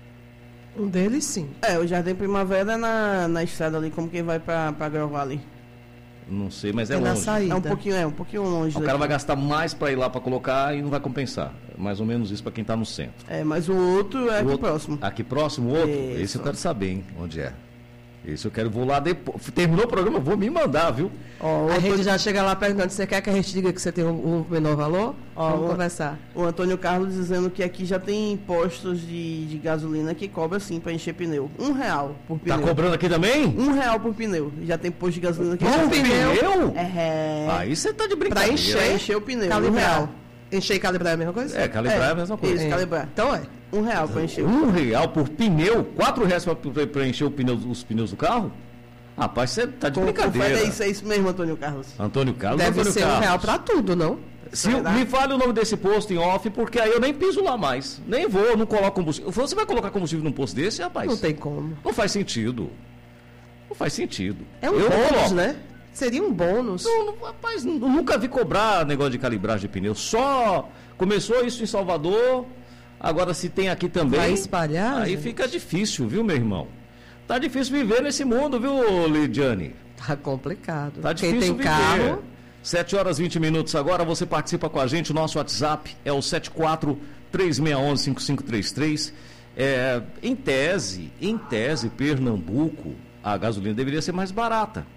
Um deles, sim. É, o Jardim Primavera é na, na estrada ali, como quem vai pra, pra Girl Valley. Não sei, mas é, É na longe. saída. É um pouquinho, é um pouquinho longe O cara daqui. vai gastar mais para ir lá para colocar e não vai compensar. É mais ou menos isso para quem está no centro. É, mas o outro é aqui O outro- próximo. Aqui próximo, o outro? Isso. Esse eu quero saber, hein, onde é. Esse eu quero, vou lá depois. Terminou o programa, eu vou me mandar, viu? Ó, A gente já chega lá perguntando, você quer que a gente diga que você tem um, um menor valor? Ó, Vamos o- conversar. O Antônio Carlos dizendo que aqui já tem postos de, de gasolina que cobra sim pra encher pneu. Um real por pneu. Tá cobrando aqui também? Um real por pneu. Já tem posto de gasolina que Por enche pneu? É. Aí você tá de Pra brincadeira. encher, encher o pneu. Um Calibrar. real. Encher e calibrar é a mesma coisa? É, calibrar é, a mesma coisa. Isso, calibrar. Então é. Um real pra encher. Um real por pneu? Quatro reais para encher o pneu, os pneus do carro? Rapaz, você tá de Com- brincadeira. confere, É isso, é isso mesmo, Antônio Carlos. Antônio Carlos, Deve Antônio ser Carlos. um real pra tudo, não? Se, me fale o nome desse posto em off, porque aí eu nem piso lá mais. Nem vou, não coloco combustível. Você vai colocar combustível num posto desse, rapaz? Não tem como. Não faz sentido. Não faz sentido. É um Eu bônus, coloco. né? Seria um bônus. Não, não, rapaz, eu nunca vi cobrar negócio de calibragem de pneu. Só começou isso em Salvador, agora se tem aqui também. Vai espalhar, Aí gente? fica difícil, viu, meu irmão? Tá difícil viver nesse mundo, viu, Lidiane? Tá complicado. Tá Quem difícil tem viver. carro, sete horas e vinte minutos agora, você participa com a gente, o nosso WhatsApp é o sete quatro três seis um cinco cinco três três. É, em tese, em tese, Pernambuco, a gasolina deveria ser mais barata.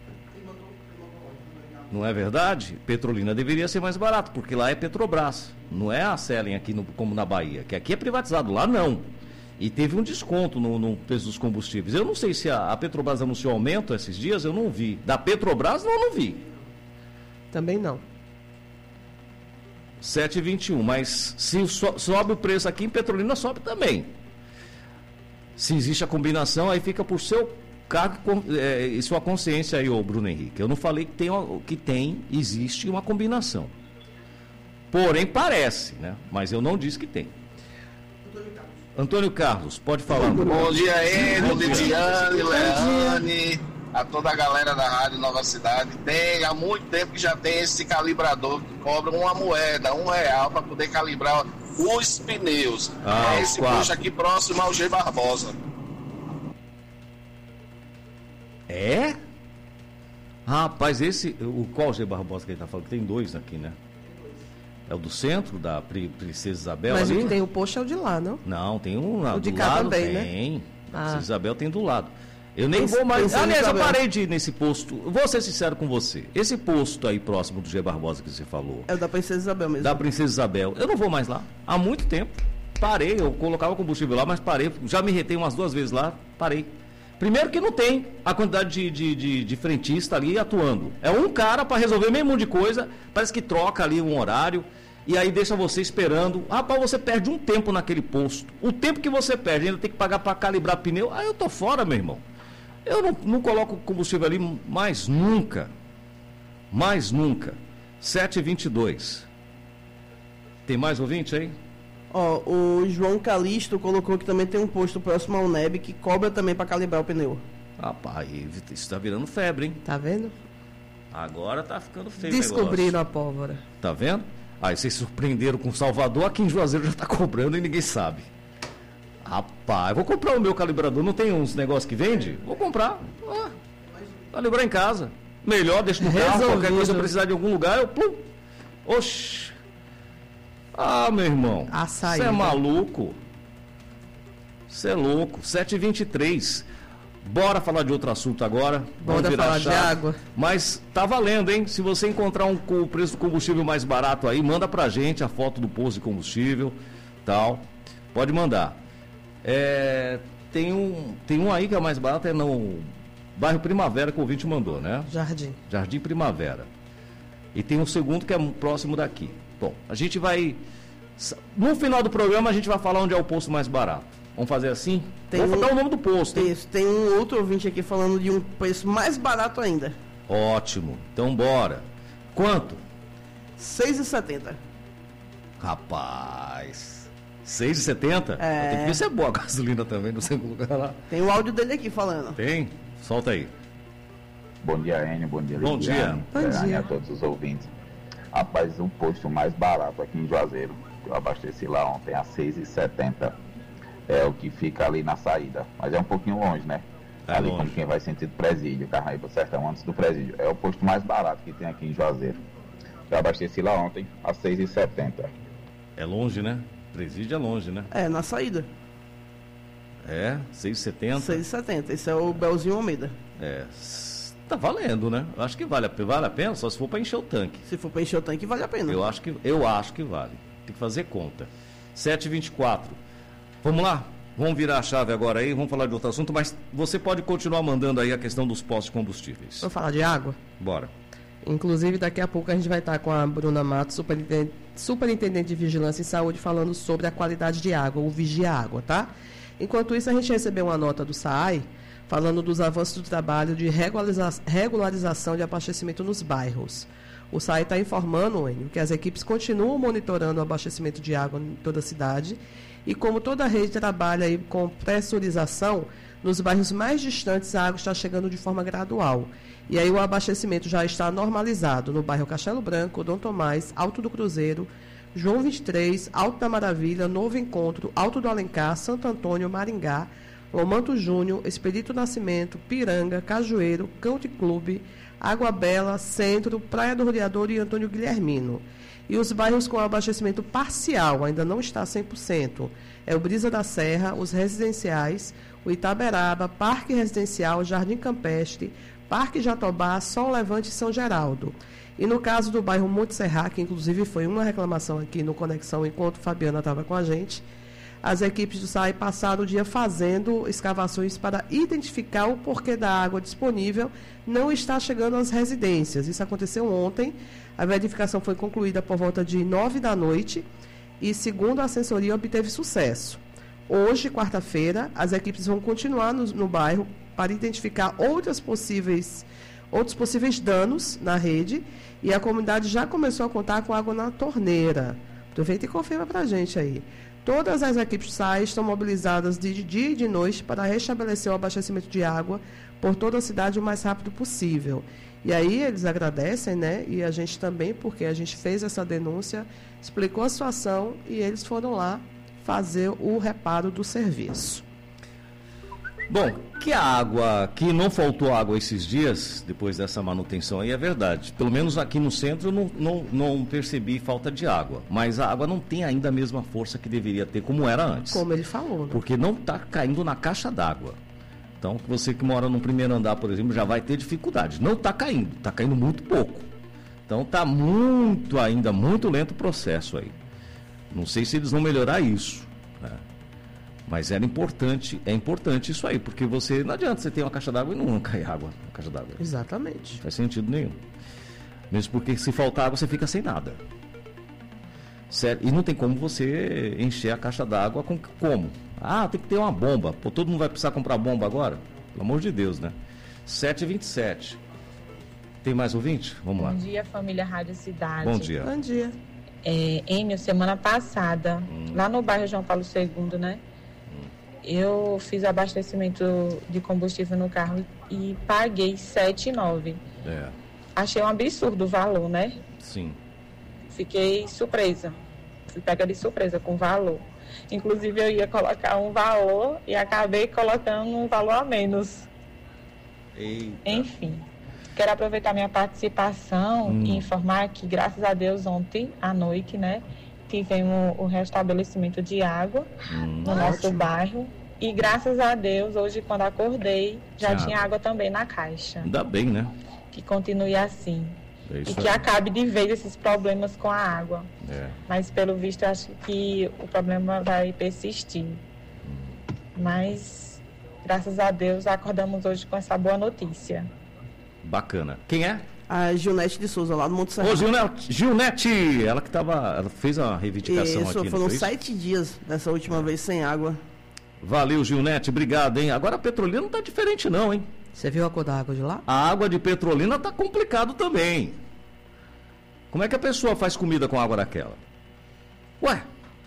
Não é verdade? Petrolina deveria ser mais barata, porque lá é Petrobras, não é a Selen aqui no- como na Bahia, que aqui é privatizado, lá não. E teve um desconto no, no preço dos combustíveis. Eu não sei se a, a Petrobras anunciou aumento esses dias, eu não vi. Da Petrobras, não, não vi. também não. sete e vinte e um, mas se so- sobe o preço aqui, em Petrolina sobe também. Se existe a combinação, aí fica por seu cargo é, e sua consciência aí, ô Bruno Henrique. Eu não falei que tem, que tem, existe uma combinação. Porém, parece, né? Mas eu não disse que tem. Antônio Carlos, pode falar. Bom dia, Enio, Lidiane, Leane, a toda a galera da Rádio Nova Cidade. Tem, há muito tempo que já tem esse calibrador que cobra uma moeda, um real, para poder calibrar os pneus. Ah, é esse quatro. posto aqui próximo ao G Barbosa. É? Rapaz, esse. O qual G Barbosa que ele está falando? Tem dois aqui, né? É o do centro, da Pri- Princesa Isabel. Mas ali? o que tem o posto é o de lá, não? Não, tem um lá O de do cá lado, também, né? tem. Ah. Princesa Isabel tem do lado. Eu nem Pense- vou mais. Princesa Aliás, eu Isabel. parei de ir nesse posto. Vou ser sincero com você. Esse posto aí próximo do G Barbosa que você falou. É o da Princesa Isabel mesmo. Da Princesa Isabel. Eu não vou mais lá. Há muito tempo. Parei, eu colocava combustível lá, mas parei. Já me retei umas duas vezes lá, parei. Primeiro que não tem a quantidade de, de, de, de frentista ali atuando. É um cara para resolver o mesmo monte de coisa, parece que troca ali um horário, e aí deixa você esperando. Rapaz, você perde um tempo naquele posto. O tempo que você perde, ainda tem que pagar para calibrar pneu. Aí eu tô fora, meu irmão. Eu não, não coloco combustível ali mais nunca. Mais nunca. sete e vinte e dois. Tem mais ouvinte aí? Ó, o João Calixto colocou que também tem um posto próximo ao N E B que cobra também para calibrar o pneu. Rapaz, isso tá virando febre, hein? Tá vendo? Agora tá ficando feio. Descobriram a pólvora. Tá vendo? Aí vocês surpreenderam com Salvador, aqui em Juazeiro já tá cobrando e ninguém sabe. Rapaz, vou comprar o meu calibrador. Não tem uns negócios que vende? Vou comprar. Ah, calibrar em casa. Melhor, deixa no carro. Resolvido. Qualquer coisa eu precisar de algum lugar, eu pum. Oxi. Ah, meu irmão. Você é maluco? Você é louco. sete e vinte e três. Bora falar de outro assunto agora. Bora Vamos virar falar de chave. água. Mas tá valendo, hein? Se você encontrar um, com o preço do combustível mais barato aí, manda pra gente a foto do posto de combustível, tal. Pode mandar. É, tem, um, tem um aí que é mais barato, é no bairro Primavera que o ouvinte mandou, né? Jardim. Jardim Primavera. E tem um segundo que é próximo daqui. Bom, a gente vai... No final do programa a gente vai falar onde é o posto mais barato. Vamos fazer assim? Tem Vamos um- dar o nome do posto. hein? Isso, tem um outro ouvinte aqui falando de um preço mais barato ainda. Ótimo. Então bora. Quanto? seis reais e setenta. Rapaz. seis reais e setenta? É. Tem que ver se é boa a gasolina também no segundo lugar lá. Tem o áudio dele aqui falando. Tem? Solta aí. Bom dia, Enio. Bom dia, Bom Lidiane. dia. Bom Leane, dia. a todos os ouvintes. Rapaz, o posto mais barato aqui em Juazeiro, que eu abasteci lá ontem, a seis reais e setenta. É o que fica ali na saída. Mas é um pouquinho longe, né? É ali longe. como quem vai sentido presídio, Carnaíba Sertão, antes do presídio. É o posto mais barato que tem aqui em Juazeiro. Eu abasteci lá ontem, a seis reais e setenta. É longe, né? Presídio é longe, né? É, na saída. É, seis reais e setenta. seis reais e setenta. Esse é o Belzinho Almeida. É, s- tá valendo, né? Eu acho que vale a, pe- vale a pena, só se for para encher o tanque. Se for para encher o tanque, vale a pena. Eu acho que, eu acho que vale. Tem que fazer conta. sete e vinte e quatro. Vamos lá? Vamos virar a chave agora aí, vamos falar de outro assunto, mas você pode continuar mandando aí a questão dos postos de combustíveis. Vamos falar de água? Bora. Inclusive, daqui a pouco a gente vai estar com a Bruna Matos, superintendente, superintendente de Vigilância e Saúde, falando sobre a qualidade de água, o Vigia Água, tá? Enquanto isso, a gente recebeu uma nota do S A I falando dos avanços do trabalho de regulariza- regularização de abastecimento nos bairros. O S A I está informando, Enio, que as equipes continuam monitorando o abastecimento de água em toda a cidade e como toda a rede trabalha aí com pressurização, nos bairros mais distantes a água está chegando de forma gradual. E aí o abastecimento já está normalizado no bairro Castelo Branco, Dom Tomás, Alto do Cruzeiro, João vinte e três, Alto da Maravilha, Novo Encontro, Alto do Alencar, Santo Antônio, Maringá, Lomanto Júnior, Expedito Nascimento, Piranga, Cajueiro, Country Clube, Água Bela, Centro, Praia do Rodeador e Antônio Guilhermino. E os bairros com abastecimento parcial, ainda não está cem por cento, é o Brisa da Serra, os residenciais, o Itaberaba, Parque Residencial, Jardim Campestre, Parque Jatobá, Sol Levante e São Geraldo. E no caso do bairro Monte Serra, que inclusive foi uma reclamação aqui no Conexão enquanto Fabiana estava com a gente, as equipes do S A I passaram o dia fazendo escavações para identificar o porquê da água disponível não está chegando às residências. Isso aconteceu ontem. A verificação foi concluída por volta de nove da noite e, segundo a assessoria, obteve sucesso. Hoje, quarta-feira, as equipes vão continuar no, no bairro para identificar outras possíveis, outros possíveis danos na rede, e a comunidade já começou a contar com água na torneira. Aproveita e confirma para a gente aí. Todas as equipes S A I estão mobilizadas de dia e de noite para restabelecer o abastecimento de água por toda a cidade o mais rápido possível. E aí eles agradecem, né? E a gente também, porque a gente fez essa denúncia, explicou a situação e eles foram lá fazer o reparo do serviço. Bom, que a água, que não faltou água esses dias, depois dessa manutenção aí, é verdade. Pelo menos aqui no centro eu não, não, não percebi falta de água. Mas a água não tem ainda a mesma força que deveria ter, como era antes. Como ele falou, né? Porque não está caindo na caixa d'água. Então, você que mora no primeiro andar, por exemplo, já vai ter dificuldade. Não está caindo, está caindo muito pouco. Então, está muito ainda, muito lento o processo aí. Não sei se eles vão melhorar isso, né? Mas era importante, é importante isso aí, porque você, não adianta você ter uma caixa d'água e não cair água na caixa d'água. Exatamente. Não faz sentido nenhum. Mesmo porque se faltar água, você fica sem nada. Certo? E não tem como você encher a caixa d'água com como? Ah, tem que ter uma bomba. Pô, todo mundo vai precisar comprar bomba agora? Pelo amor de Deus, né? sete e vinte e sete. Tem mais ouvinte? Vamos lá. Bom dia, família Rádio Cidade. Bom dia. Bom dia. É, Enio, semana passada, hum. lá no bairro João Paulo segundo, né? Hum. Eu fiz abastecimento de combustível no carro e paguei sete reais e nove centavos. É. Achei um absurdo o valor, né? Sim. Fiquei surpresa. Fui pega de surpresa com o valor. Inclusive, eu ia colocar um valor e acabei colocando um valor a menos. Eita. Enfim, quero aproveitar minha participação hum. e informar que, graças a Deus, ontem à noite, né, tivemos o restabelecimento de água hum, no nosso ótimo. bairro. E, graças a Deus, hoje, quando acordei, já Tchau. tinha água também na caixa. Ainda bem, né? Que continue assim. É e que aí. acabe de vez esses problemas com a água. É. Mas, pelo visto, eu acho que o problema vai persistir. Hum. Mas, graças a Deus, acordamos hoje com essa boa notícia. Bacana. Quem é? A Gilnete de Souza, lá no Monte Serrano. Ô, Gilnete, Gilnete, ela que tava, ela fez a reivindicação isso, aqui. Foram sete dias dessa última é. vez sem água. Valeu, Gilnete, obrigado, hein? Agora a Petrolina não tá diferente não, hein? Você viu a cor da água de lá? A água de Petrolina tá complicado também. Como é que a pessoa faz comida com água daquela? Ué?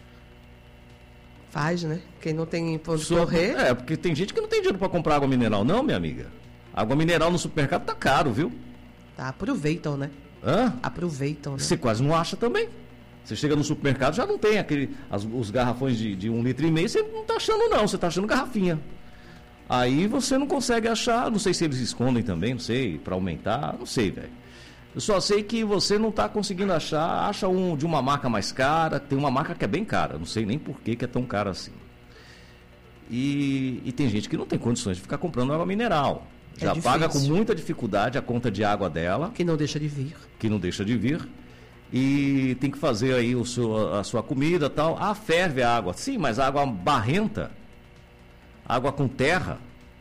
Faz, né? Quem não tem pra onde correr... É, porque tem gente que não tem dinheiro para comprar água mineral, não, minha amiga. Água mineral no supermercado tá caro, viu? Tá, aproveitam, né? Hã? Aproveitam, né? Você quase não acha também. Você chega no supermercado, já não tem aquele, as, os garrafões de, de um litro e meio, você não tá achando não, você tá achando garrafinha. Aí você não consegue achar, não sei se eles escondem também, não sei, para aumentar, não sei, velho. Eu só sei que você não tá conseguindo achar, acha um de uma marca mais cara, tem uma marca que é bem cara, não sei nem por que, que é tão cara assim. E, e tem gente que não tem condições de ficar comprando água mineral. Já é paga com muita dificuldade a conta de água dela. Que não deixa de vir. Que não deixa de vir. E tem que fazer aí o seu, a sua comida e tal. Ah, ferve a água. Sim, mas a água barrenta, água com terra.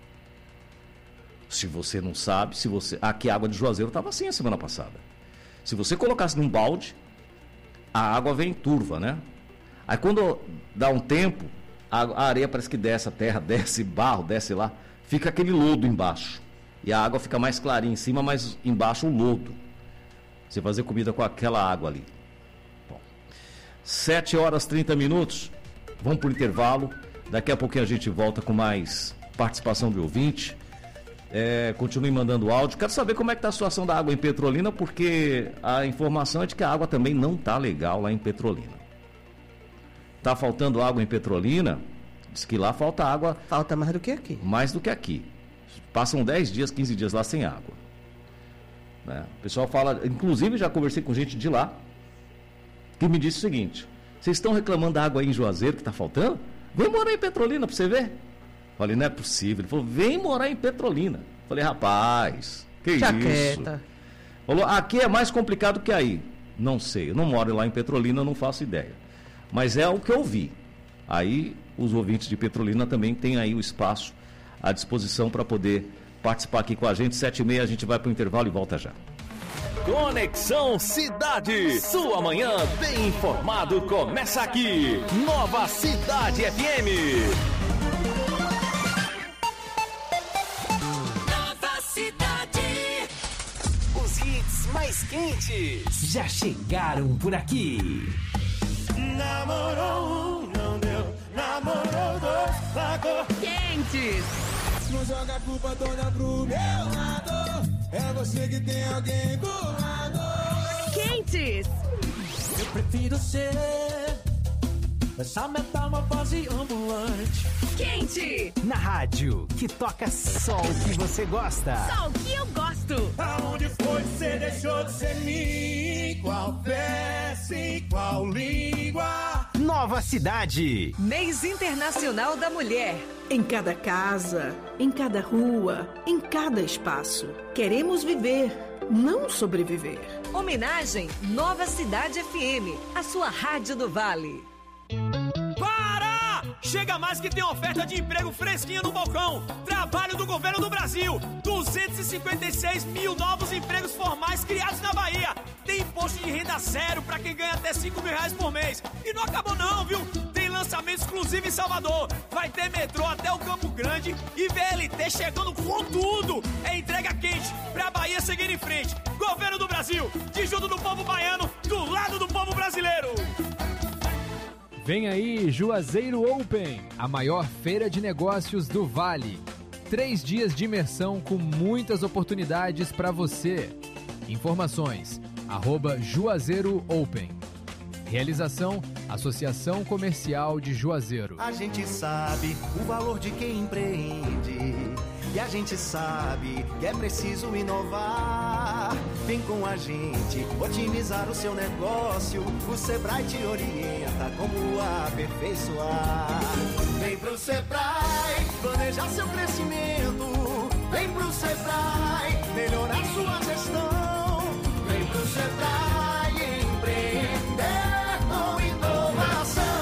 Se você não sabe, se você... Aqui a água de Juazeiro estava assim a semana passada. Se você colocasse num balde, a água vem turva, né? Aí quando dá um tempo, a areia parece que desce, a terra desce, barro desce lá, fica aquele lodo embaixo. E a água fica mais clarinha em cima, mas embaixo o lodo. Você fazer comida com aquela água ali. Bom, sete horas e trinta minutos. Vamos para o intervalo. Daqui a pouquinho a gente volta com mais participação do ouvinte. É, continue mandando áudio. Quero saber como é que está a situação da água em Petrolina, porque a informação é de que a água também não está legal lá em Petrolina. Está faltando água em Petrolina? Diz que lá falta água. Falta mais do que aqui. Mais do que aqui. Passam dez dias, quinze dias lá sem água. Né? O pessoal fala, inclusive já conversei com gente de lá, que me disse o seguinte: vocês estão reclamando da água aí em Juazeiro que está faltando? Vem morar em Petrolina para você ver. Falei, não é possível. Ele falou, vem morar em Petrolina. Falei, rapaz, que Jaqueta. isso? Falou, aqui é mais complicado que aí. Não sei, eu não moro lá em Petrolina, eu não faço ideia. Mas é o que eu vi. Aí os ouvintes de Petrolina também têm aí o espaço à disposição para poder participar aqui com a gente. Sete e meia a gente vai para o intervalo e volta já. Conexão Cidade. Sua manhã bem informado começa aqui. Nova Cidade F M. quentes já chegaram por aqui. Namorou um, não deu. Namorou dois, largou. Quentes. Não joga a culpa toda pro meu lado. É você que tem alguém do lado. Quentes. Eu prefiro ser essa metamorfose ambulante. Quente. Na rádio, que toca só o que você gosta. Só o que eu gosto. Aonde foi que você deixou de ser mim? Qual peça e qual língua? Nova Cidade. Mês Internacional da Mulher. Em cada casa, em cada rua, em cada espaço. Queremos viver, não sobreviver. Homenagem Nova Cidade F M, a sua rádio do Vale. Para! Chega mais que tem oferta de emprego fresquinha no balcão. Trabalho do governo do Brasil. duzentos e cinquenta e seis mil novos empregos formais criados na Bahia. Tem imposto de renda zero para quem ganha até cinco mil reais por mês. E não acabou não, viu? Tem lançamento exclusivo em Salvador. Vai ter metrô até o Campo Grande e V L T chegando com tudo. É entrega quente pra Bahia seguir em frente. Governo do Brasil, de junto do povo baiano, do lado do povo brasileiro. Vem aí Juazeiro Open, a maior feira de negócios do Vale. Três dias de imersão com muitas oportunidades para você. Informações, arroba Juazeiro Open. Realização, Associação Comercial de Juazeiro. A gente sabe o valor de quem empreende. E a gente sabe que é preciso inovar. Vem com a gente otimizar o seu negócio. O Sebrae te orienta como aperfeiçoar. Vem pro Sebrae planejar seu crescimento. Vem pro Sebrae melhorar sua gestão. Vem pro Sebrae empreender com inovação.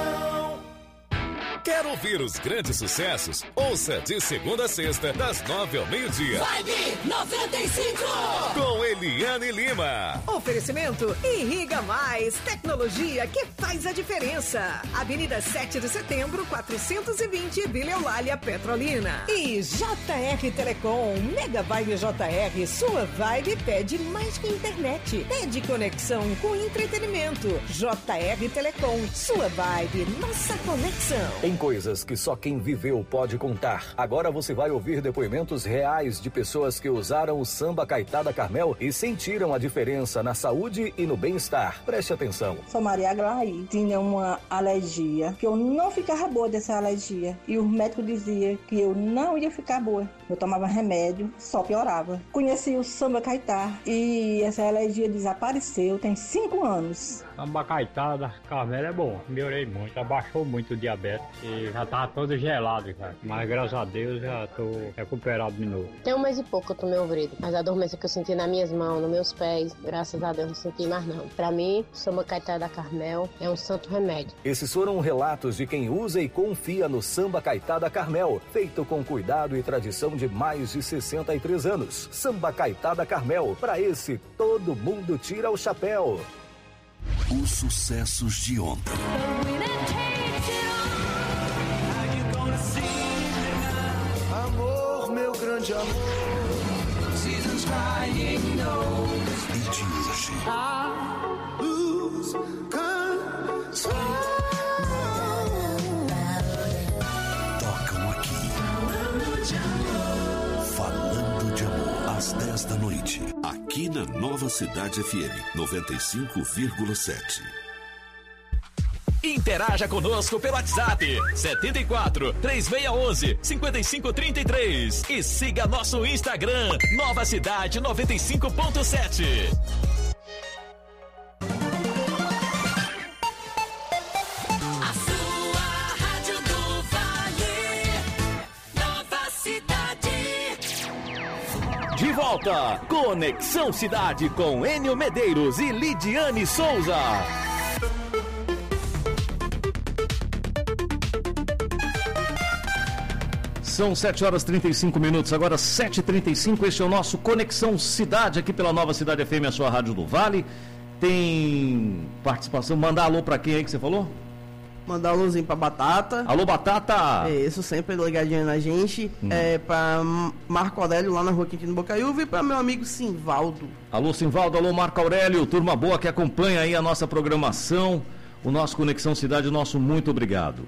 Quer ouvir os grandes sucessos? Ouça de segunda a sexta, das nove ao meio-dia. Vibe noventa e cinco. Com Eliane Lima. Oferecimento Irriga Mais, tecnologia que faz a diferença. Avenida sete de setembro, quatrocentos e vinte, Vila Eulália, Petrolina. E J R Telecom, Mega Vibe J R, sua vibe pede mais que internet. Pede conexão com entretenimento. J R Telecom, sua vibe, nossa conexão. Tem coisas que só quem viveu pode contar. Agora você vai ouvir depoimentos reais de pessoas que usaram o Samba Caetada Carmel e sentiram a diferença na saúde e no bem-estar. Preste atenção. Sou Maria Aglaí, tinha uma alergia, que eu não ficava boa dessa alergia. E o médico dizia que eu não ia ficar boa. Eu tomava remédio, só piorava. Conheci o Samba Caetá e essa alergia desapareceu, tem cinco anos. Samba Caetada Carmel é bom, melhorei muito, abaixou muito o diabetes e já tava todo gelado, cara. Mas graças a Deus já tô recuperado de novo. Tem um mês e pouco que eu tomei o Vrido, mas a dormência que eu senti nas minhas mãos, nos meus pés, graças a Deus não senti mais não. Pra mim, Samba Caetada Carmel é um santo remédio. Esses foram relatos de quem usa e confia no Samba Caetada Carmel, feito com cuidado e tradição de mais de sessenta e três anos. Samba Caetada Carmel, pra esse todo mundo tira o chapéu. Os sucessos de ontem. Amor, meu grande amor. Seasons crying no. E de hoje. I lose control. Tocam aqui. Falando de amor. Às dez da noite. Aqui na Nova Cidade F M noventa e cinco vírgula sete. Interaja conosco pelo WhatsApp setenta e quatro, três seis um um, cinco cinco três três e siga nosso Instagram Nova Cidade noventa e cinco ponto sete. A sua rádio do Vale, Nova Cidade. De volta, Conexão Cidade com Enio Medeiros e Lidiane Souza. São sete horas e trinta e cinco minutos, agora sete e trinta e cinco, este é o nosso Conexão Cidade, aqui pela Nova Cidade F M, a sua rádio do Vale. Tem participação, mandar alô pra quem aí que você falou? Mandar um alôzinho pra Batata. Alô, Batata! Isso, sempre ligadinho na gente. Hum. É, pra Marco Aurélio, lá na rua Quintino Bocaiúva, e pra meu amigo Simvaldo. Alô, Simvaldo, alô, Marco Aurélio, turma boa que acompanha aí a nossa programação, o nosso Conexão Cidade, o nosso muito obrigado.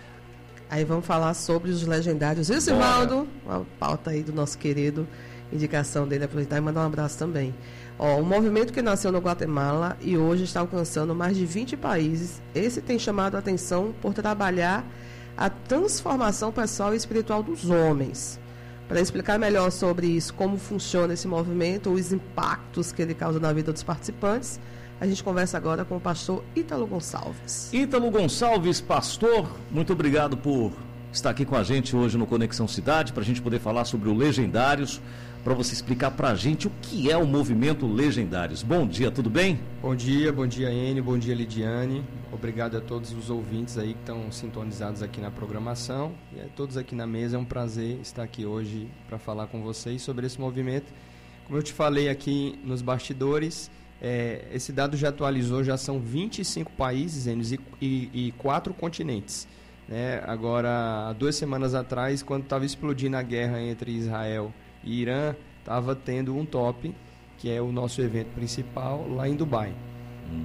Aí vamos falar sobre os legendários. E Simvaldo, uma pauta aí do nosso querido, indicação dele, aproveitar e mandar um abraço também. Ó, um movimento que nasceu no Guatemala e hoje está alcançando mais de vinte países. Esse tem chamado a atenção por trabalhar a transformação pessoal e espiritual dos homens. Para explicar melhor sobre isso, como funciona esse movimento, os impactos que ele causa na vida dos participantes, a gente conversa agora com o pastor Ítalo Gonçalves. Ítalo Gonçalves, pastor, muito obrigado por estar aqui com a gente hoje no Conexão Cidade, para a gente poder falar sobre o Legendários, para você explicar para a gente o que é o movimento Legendários. Bom dia, tudo bem? Bom dia, bom dia, Enio, bom dia, Lidiane. Obrigado a todos os ouvintes aí que estão sintonizados aqui na programação. E a todos aqui na mesa, é um prazer estar aqui hoje para falar com vocês sobre esse movimento. Como eu te falei aqui nos bastidores, é, esse dado já atualizou, já são vinte e cinco países, Enio, e, e, e quatro continentes. Né? Agora, há duas semanas atrás, quando estava explodindo a guerra entre Israel e Irã, estava tendo um top, que é o nosso evento principal, lá em Dubai. Hum.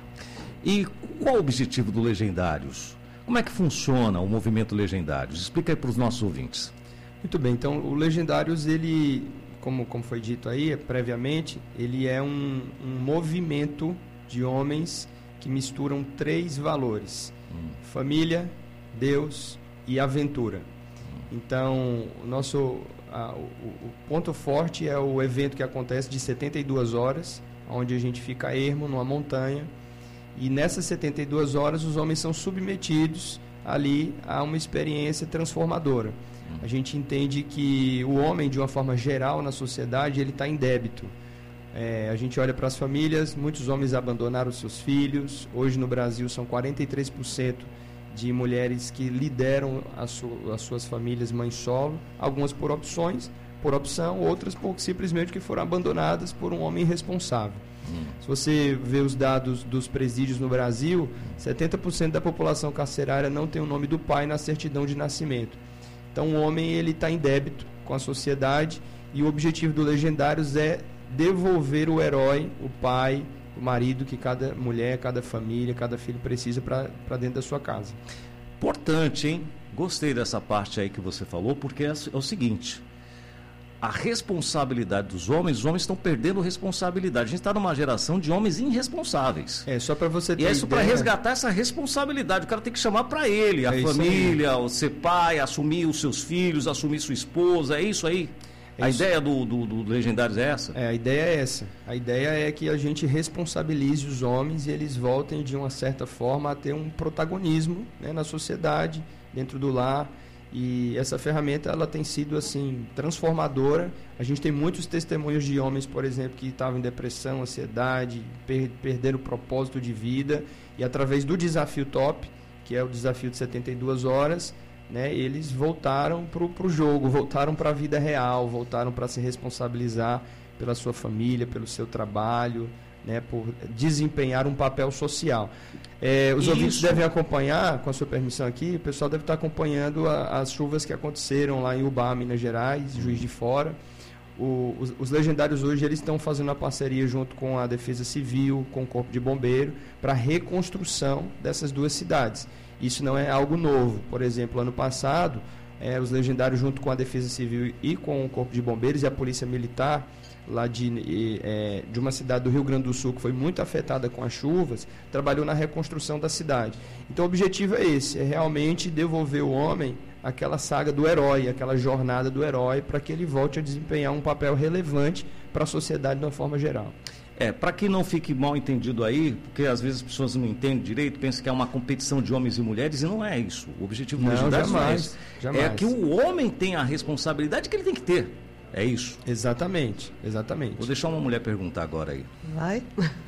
E qual o objetivo do Legendários? Como é que funciona o movimento Legendários? Explica aí para os nossos ouvintes. Muito bem, então o Legendários, ele, como, como foi dito aí previamente, ele é um, um movimento de homens que misturam três valores: hum. família, Deus e aventura. Hum. Então, o nosso... Ah, o, o ponto forte é o evento que acontece de setenta e duas horas, onde a gente fica ermo numa montanha, e nessas setenta e duas horas os homens são submetidos ali a uma experiência transformadora. Hum. A gente entende que o homem, de uma forma geral na sociedade, ele está em débito. É, a gente olha para as famílias, muitos homens abandonaram seus filhos. Hoje no Brasil são quarenta e três por cento de mulheres que lideram as, su as suas famílias mãe solo, algumas por opções, por opção, outras por, simplesmente que foram abandonadas por um homem irresponsável. Hum. Se você vê os dados dos presídios no Brasil, setenta por cento da população carcerária não tem o nome do pai na certidão de nascimento. Então o homem ele está em débito com a sociedade, e o objetivo do Legendários é devolver o herói, o pai, o marido que cada mulher, cada família, cada filho precisa para dentro da sua casa. Importante, hein? Gostei dessa parte aí que você falou, porque é, é o seguinte: a responsabilidade dos homens, os homens estão perdendo responsabilidade. A gente está numa geração de homens irresponsáveis. É, só para você ter E é isso, ideia... para resgatar essa responsabilidade. O cara tem que chamar para ele, a é família, o ser pai, assumir os seus filhos, assumir sua esposa, é isso aí? A Isso. ideia do, do, do Legendários é essa? É, a ideia é essa. A ideia é que a gente responsabilize os homens e eles voltem, de uma certa forma, a ter um protagonismo, né, na sociedade, dentro do lar. E essa ferramenta, ela tem sido, assim, transformadora. A gente tem muitos testemunhos de homens, por exemplo, que estavam em depressão, ansiedade, per perderam o propósito de vida. E através do desafio top, que é o desafio de setenta e duas horas... Né, eles voltaram para o jogo, voltaram para a vida real, voltaram para se responsabilizar pela sua família, pelo seu trabalho, né, por desempenhar um papel social. É, os Isso. ouvintes devem acompanhar, com a sua permissão aqui, o pessoal deve estar acompanhando a, as chuvas que aconteceram lá em Ubá, Minas Gerais, Juiz de Fora. O, os, os Legendários hoje eles estão fazendo uma parceria junto com a Defesa Civil, com o Corpo de Bombeiro, para a reconstrução dessas duas cidades. Isso não é algo novo. Por exemplo, ano passado, é, os Legendários, junto com a Defesa Civil e com o Corpo de Bombeiros e a Polícia Militar, lá de, e, é, de uma cidade do Rio Grande do Sul, que foi muito afetada com as chuvas, trabalhou na reconstrução da cidade. Então, o objetivo é esse, é realmente devolver o homem aquela saga do herói, aquela jornada do herói, para que ele volte a desempenhar um papel relevante para a sociedade de uma forma geral. É, para que não fique mal entendido aí, porque às vezes as pessoas não entendem direito, pensam que é uma competição de homens e mulheres, e não é isso. O objetivo do Legendários não é esse. É que o homem tem a responsabilidade que ele tem que ter. É isso? Exatamente, exatamente. Vou deixar uma mulher perguntar agora aí. Vai.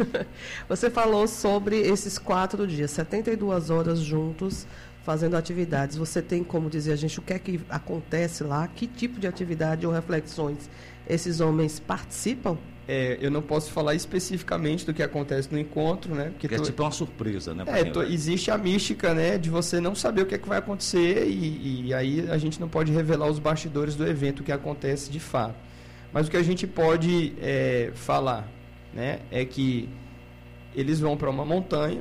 Você falou sobre esses quatro dias, setenta e duas horas juntos, fazendo atividades. Você tem como dizer a gente o que é que acontece lá, que tipo de atividade ou reflexões esses homens participam? é, eu não posso falar especificamente do que acontece no encontro, né? Porque é tipo uma surpresa, né? É, tô, existe a mística, né? De você não saber o que é que vai acontecer e, e aí a gente não pode revelar os bastidores do evento, o que acontece de fato. Mas o que a gente pode é, falar, né? É que eles vão para uma montanha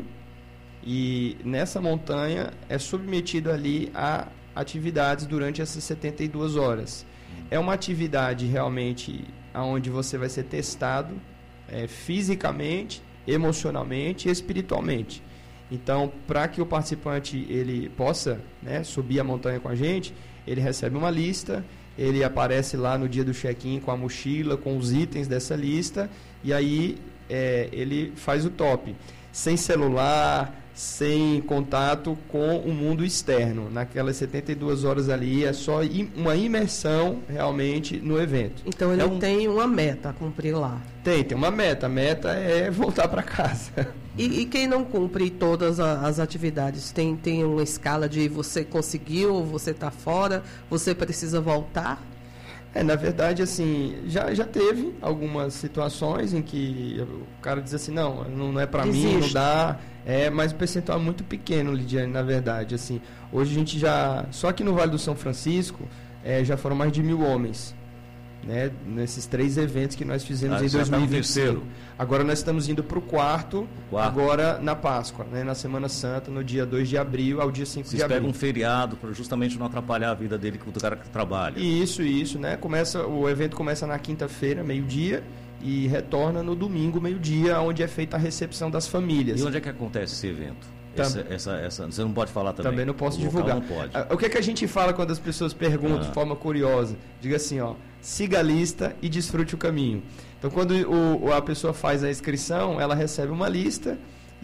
e nessa montanha é submetido ali a atividades durante essas setenta e duas horas. É uma atividade realmente onde você vai ser testado é, fisicamente, emocionalmente e espiritualmente. Então, para que o participante ele possa, né, subir a montanha com a gente, ele recebe uma lista, ele aparece lá no dia do check-in com a mochila, com os itens dessa lista, e aí é, ele faz o top. Sem celular, sem contato com o mundo externo. Naquelas setenta e duas horas ali é só uma imersão realmente no evento. Então ele é um... tem uma meta a cumprir lá. Tem, tem uma meta. A meta é voltar para casa. E, e quem não cumpre todas as atividades? Tem, tem uma escala de você conseguiu, você está fora, você precisa voltar? É, na verdade, assim, já, já teve algumas situações em que o cara diz assim, não, não é para mim, não dá, é, mas o percentual é muito pequeno, Lidiane, na verdade, assim, hoje a gente já, só aqui no Vale do São Francisco, é, já foram mais de mil homens, né, nesses três eventos que nós fizemos ah, em dois mil e vinte e cinco. Agora nós estamos indo para o quarto, quarto, agora na Páscoa, né, na Semana Santa, no dia dois de abril ao dia cinco Vocês de abril. Vocês pegam um feriado para justamente não atrapalhar a vida dele, do cara que trabalha. Isso, isso, né? Começa, o evento começa na quinta-feira, meio-dia, e retorna no domingo, meio-dia, onde é feita a recepção das famílias. E onde é que acontece esse evento? Tam... Essa, essa, essa, você não pode falar também? Também não posso o divulgar. Não pode. O que é que a gente fala quando as pessoas perguntam ah. de forma curiosa? Diga assim, ó, siga a lista e desfrute o caminho. Então, quando o, a pessoa faz a inscrição, ela recebe uma lista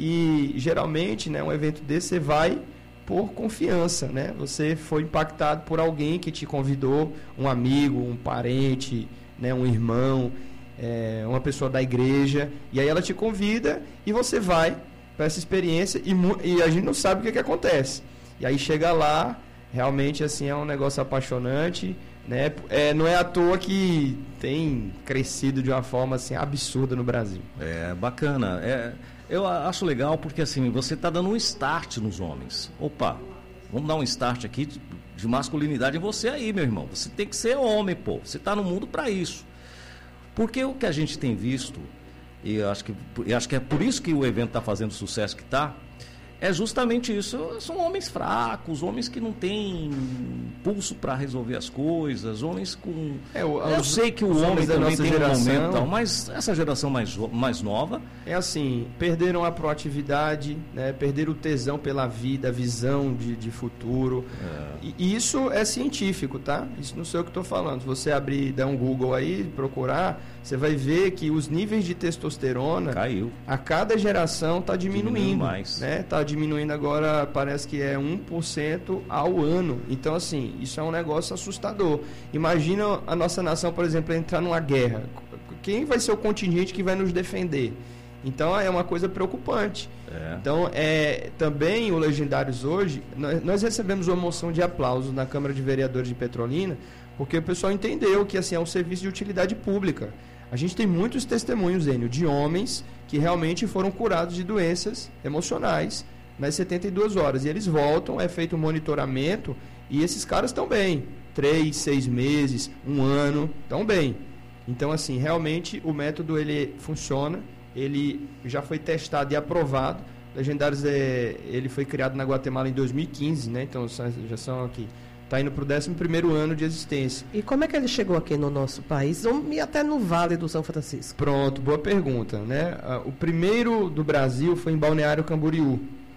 e, geralmente, né, um evento desse, você vai por confiança, né? Você foi impactado por alguém que te convidou, um amigo, um parente, né, um irmão, é, uma pessoa da igreja, e aí ela te convida e você vai para essa experiência e, e a gente não sabe o que, que acontece. E aí chega lá, realmente assim é um negócio apaixonante, né? É, não é à toa que tem crescido de uma forma assim absurda no Brasil. É bacana. É, eu acho legal porque assim você está dando um start nos homens. Opa, vamos dar um start aqui de, de masculinidade em você aí, meu irmão. Você tem que ser homem, pô. Você está no mundo para isso. Porque o que a gente tem visto, e eu acho que, eu acho que é por isso que o evento está fazendo o sucesso que está, é justamente isso. São homens fracos, homens que não têm pulso para resolver as coisas, homens com... É, o, eu os, sei que o homem também tem geração, um momento, mas essa geração mais, mais nova... É assim, perderam a proatividade, né, perderam o tesão pela vida, a visão de, de futuro. É. E isso é científico, tá? Isso não sei o que estou falando. Se você abrir, dar um Google aí, procurar, você vai ver que os níveis de testosterona... Caiu. A cada geração está diminuindo. Diminuindo mais. Né? Tá diminuindo agora, parece que é um por cento ao ano. Então, assim, isso é um negócio assustador. Imagina a nossa nação, por exemplo, entrar numa guerra. Quem vai ser o contingente que vai nos defender? Então, é uma coisa preocupante. É. Então, é, também o Legendários hoje, nós, nós recebemos uma moção de aplauso na Câmara de Vereadores de Petrolina, porque o pessoal entendeu que assim, é um serviço de utilidade pública. A gente tem muitos testemunhos, Enio, de homens que realmente foram curados de doenças emocionais nas setenta e duas horas. E eles voltam, é feito um monitoramento e esses caras estão bem. Três, seis meses, um ano, estão bem. Então, assim, realmente o método ele funciona, ele já foi testado e aprovado. Legendários, é, ele foi criado na Guatemala em dois mil e quinze, né? Então, já são aqui... Está indo para o décimo primeiro ano de existência. E como é que ele chegou aqui no nosso país e até no Vale do São Francisco? Pronto, boa pergunta, né? O primeiro do Brasil foi em Balneário Camboriú.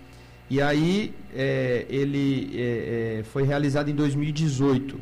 E aí é, ele é, é, foi realizado em dois mil e dezoito.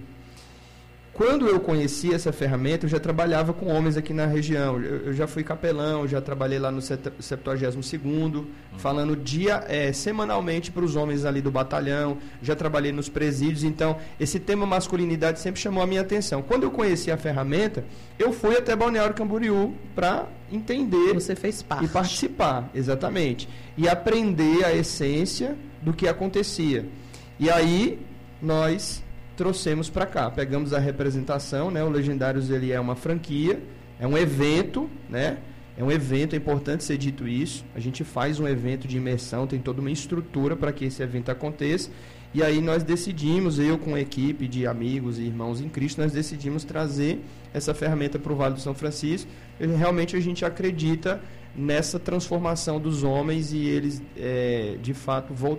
Quando eu conheci essa ferramenta, eu já trabalhava com homens aqui na região. Eu, eu já fui capelão, já trabalhei lá no septuagésimo segundo, uhum. falando dia, é, semanalmente para os homens ali do batalhão. Já trabalhei nos presídios. Então, esse tema masculinidade sempre chamou a minha atenção. Quando eu conheci a ferramenta, eu fui até Balneário Camboriú para entender. Você fez parte. E participar, exatamente. E aprender a essência do que acontecia. E aí, nós... trouxemos para cá, pegamos a representação, né? O Legendários ele é uma franquia, é um evento, né? É um evento, é importante ser dito isso. A gente faz um evento de imersão, tem toda uma estrutura para que esse evento aconteça. E aí nós decidimos, eu com a equipe de amigos e irmãos em Cristo, nós decidimos trazer essa ferramenta para o Vale do São Francisco. E realmente a gente acredita nessa transformação dos homens e eles, é, de fato, voltam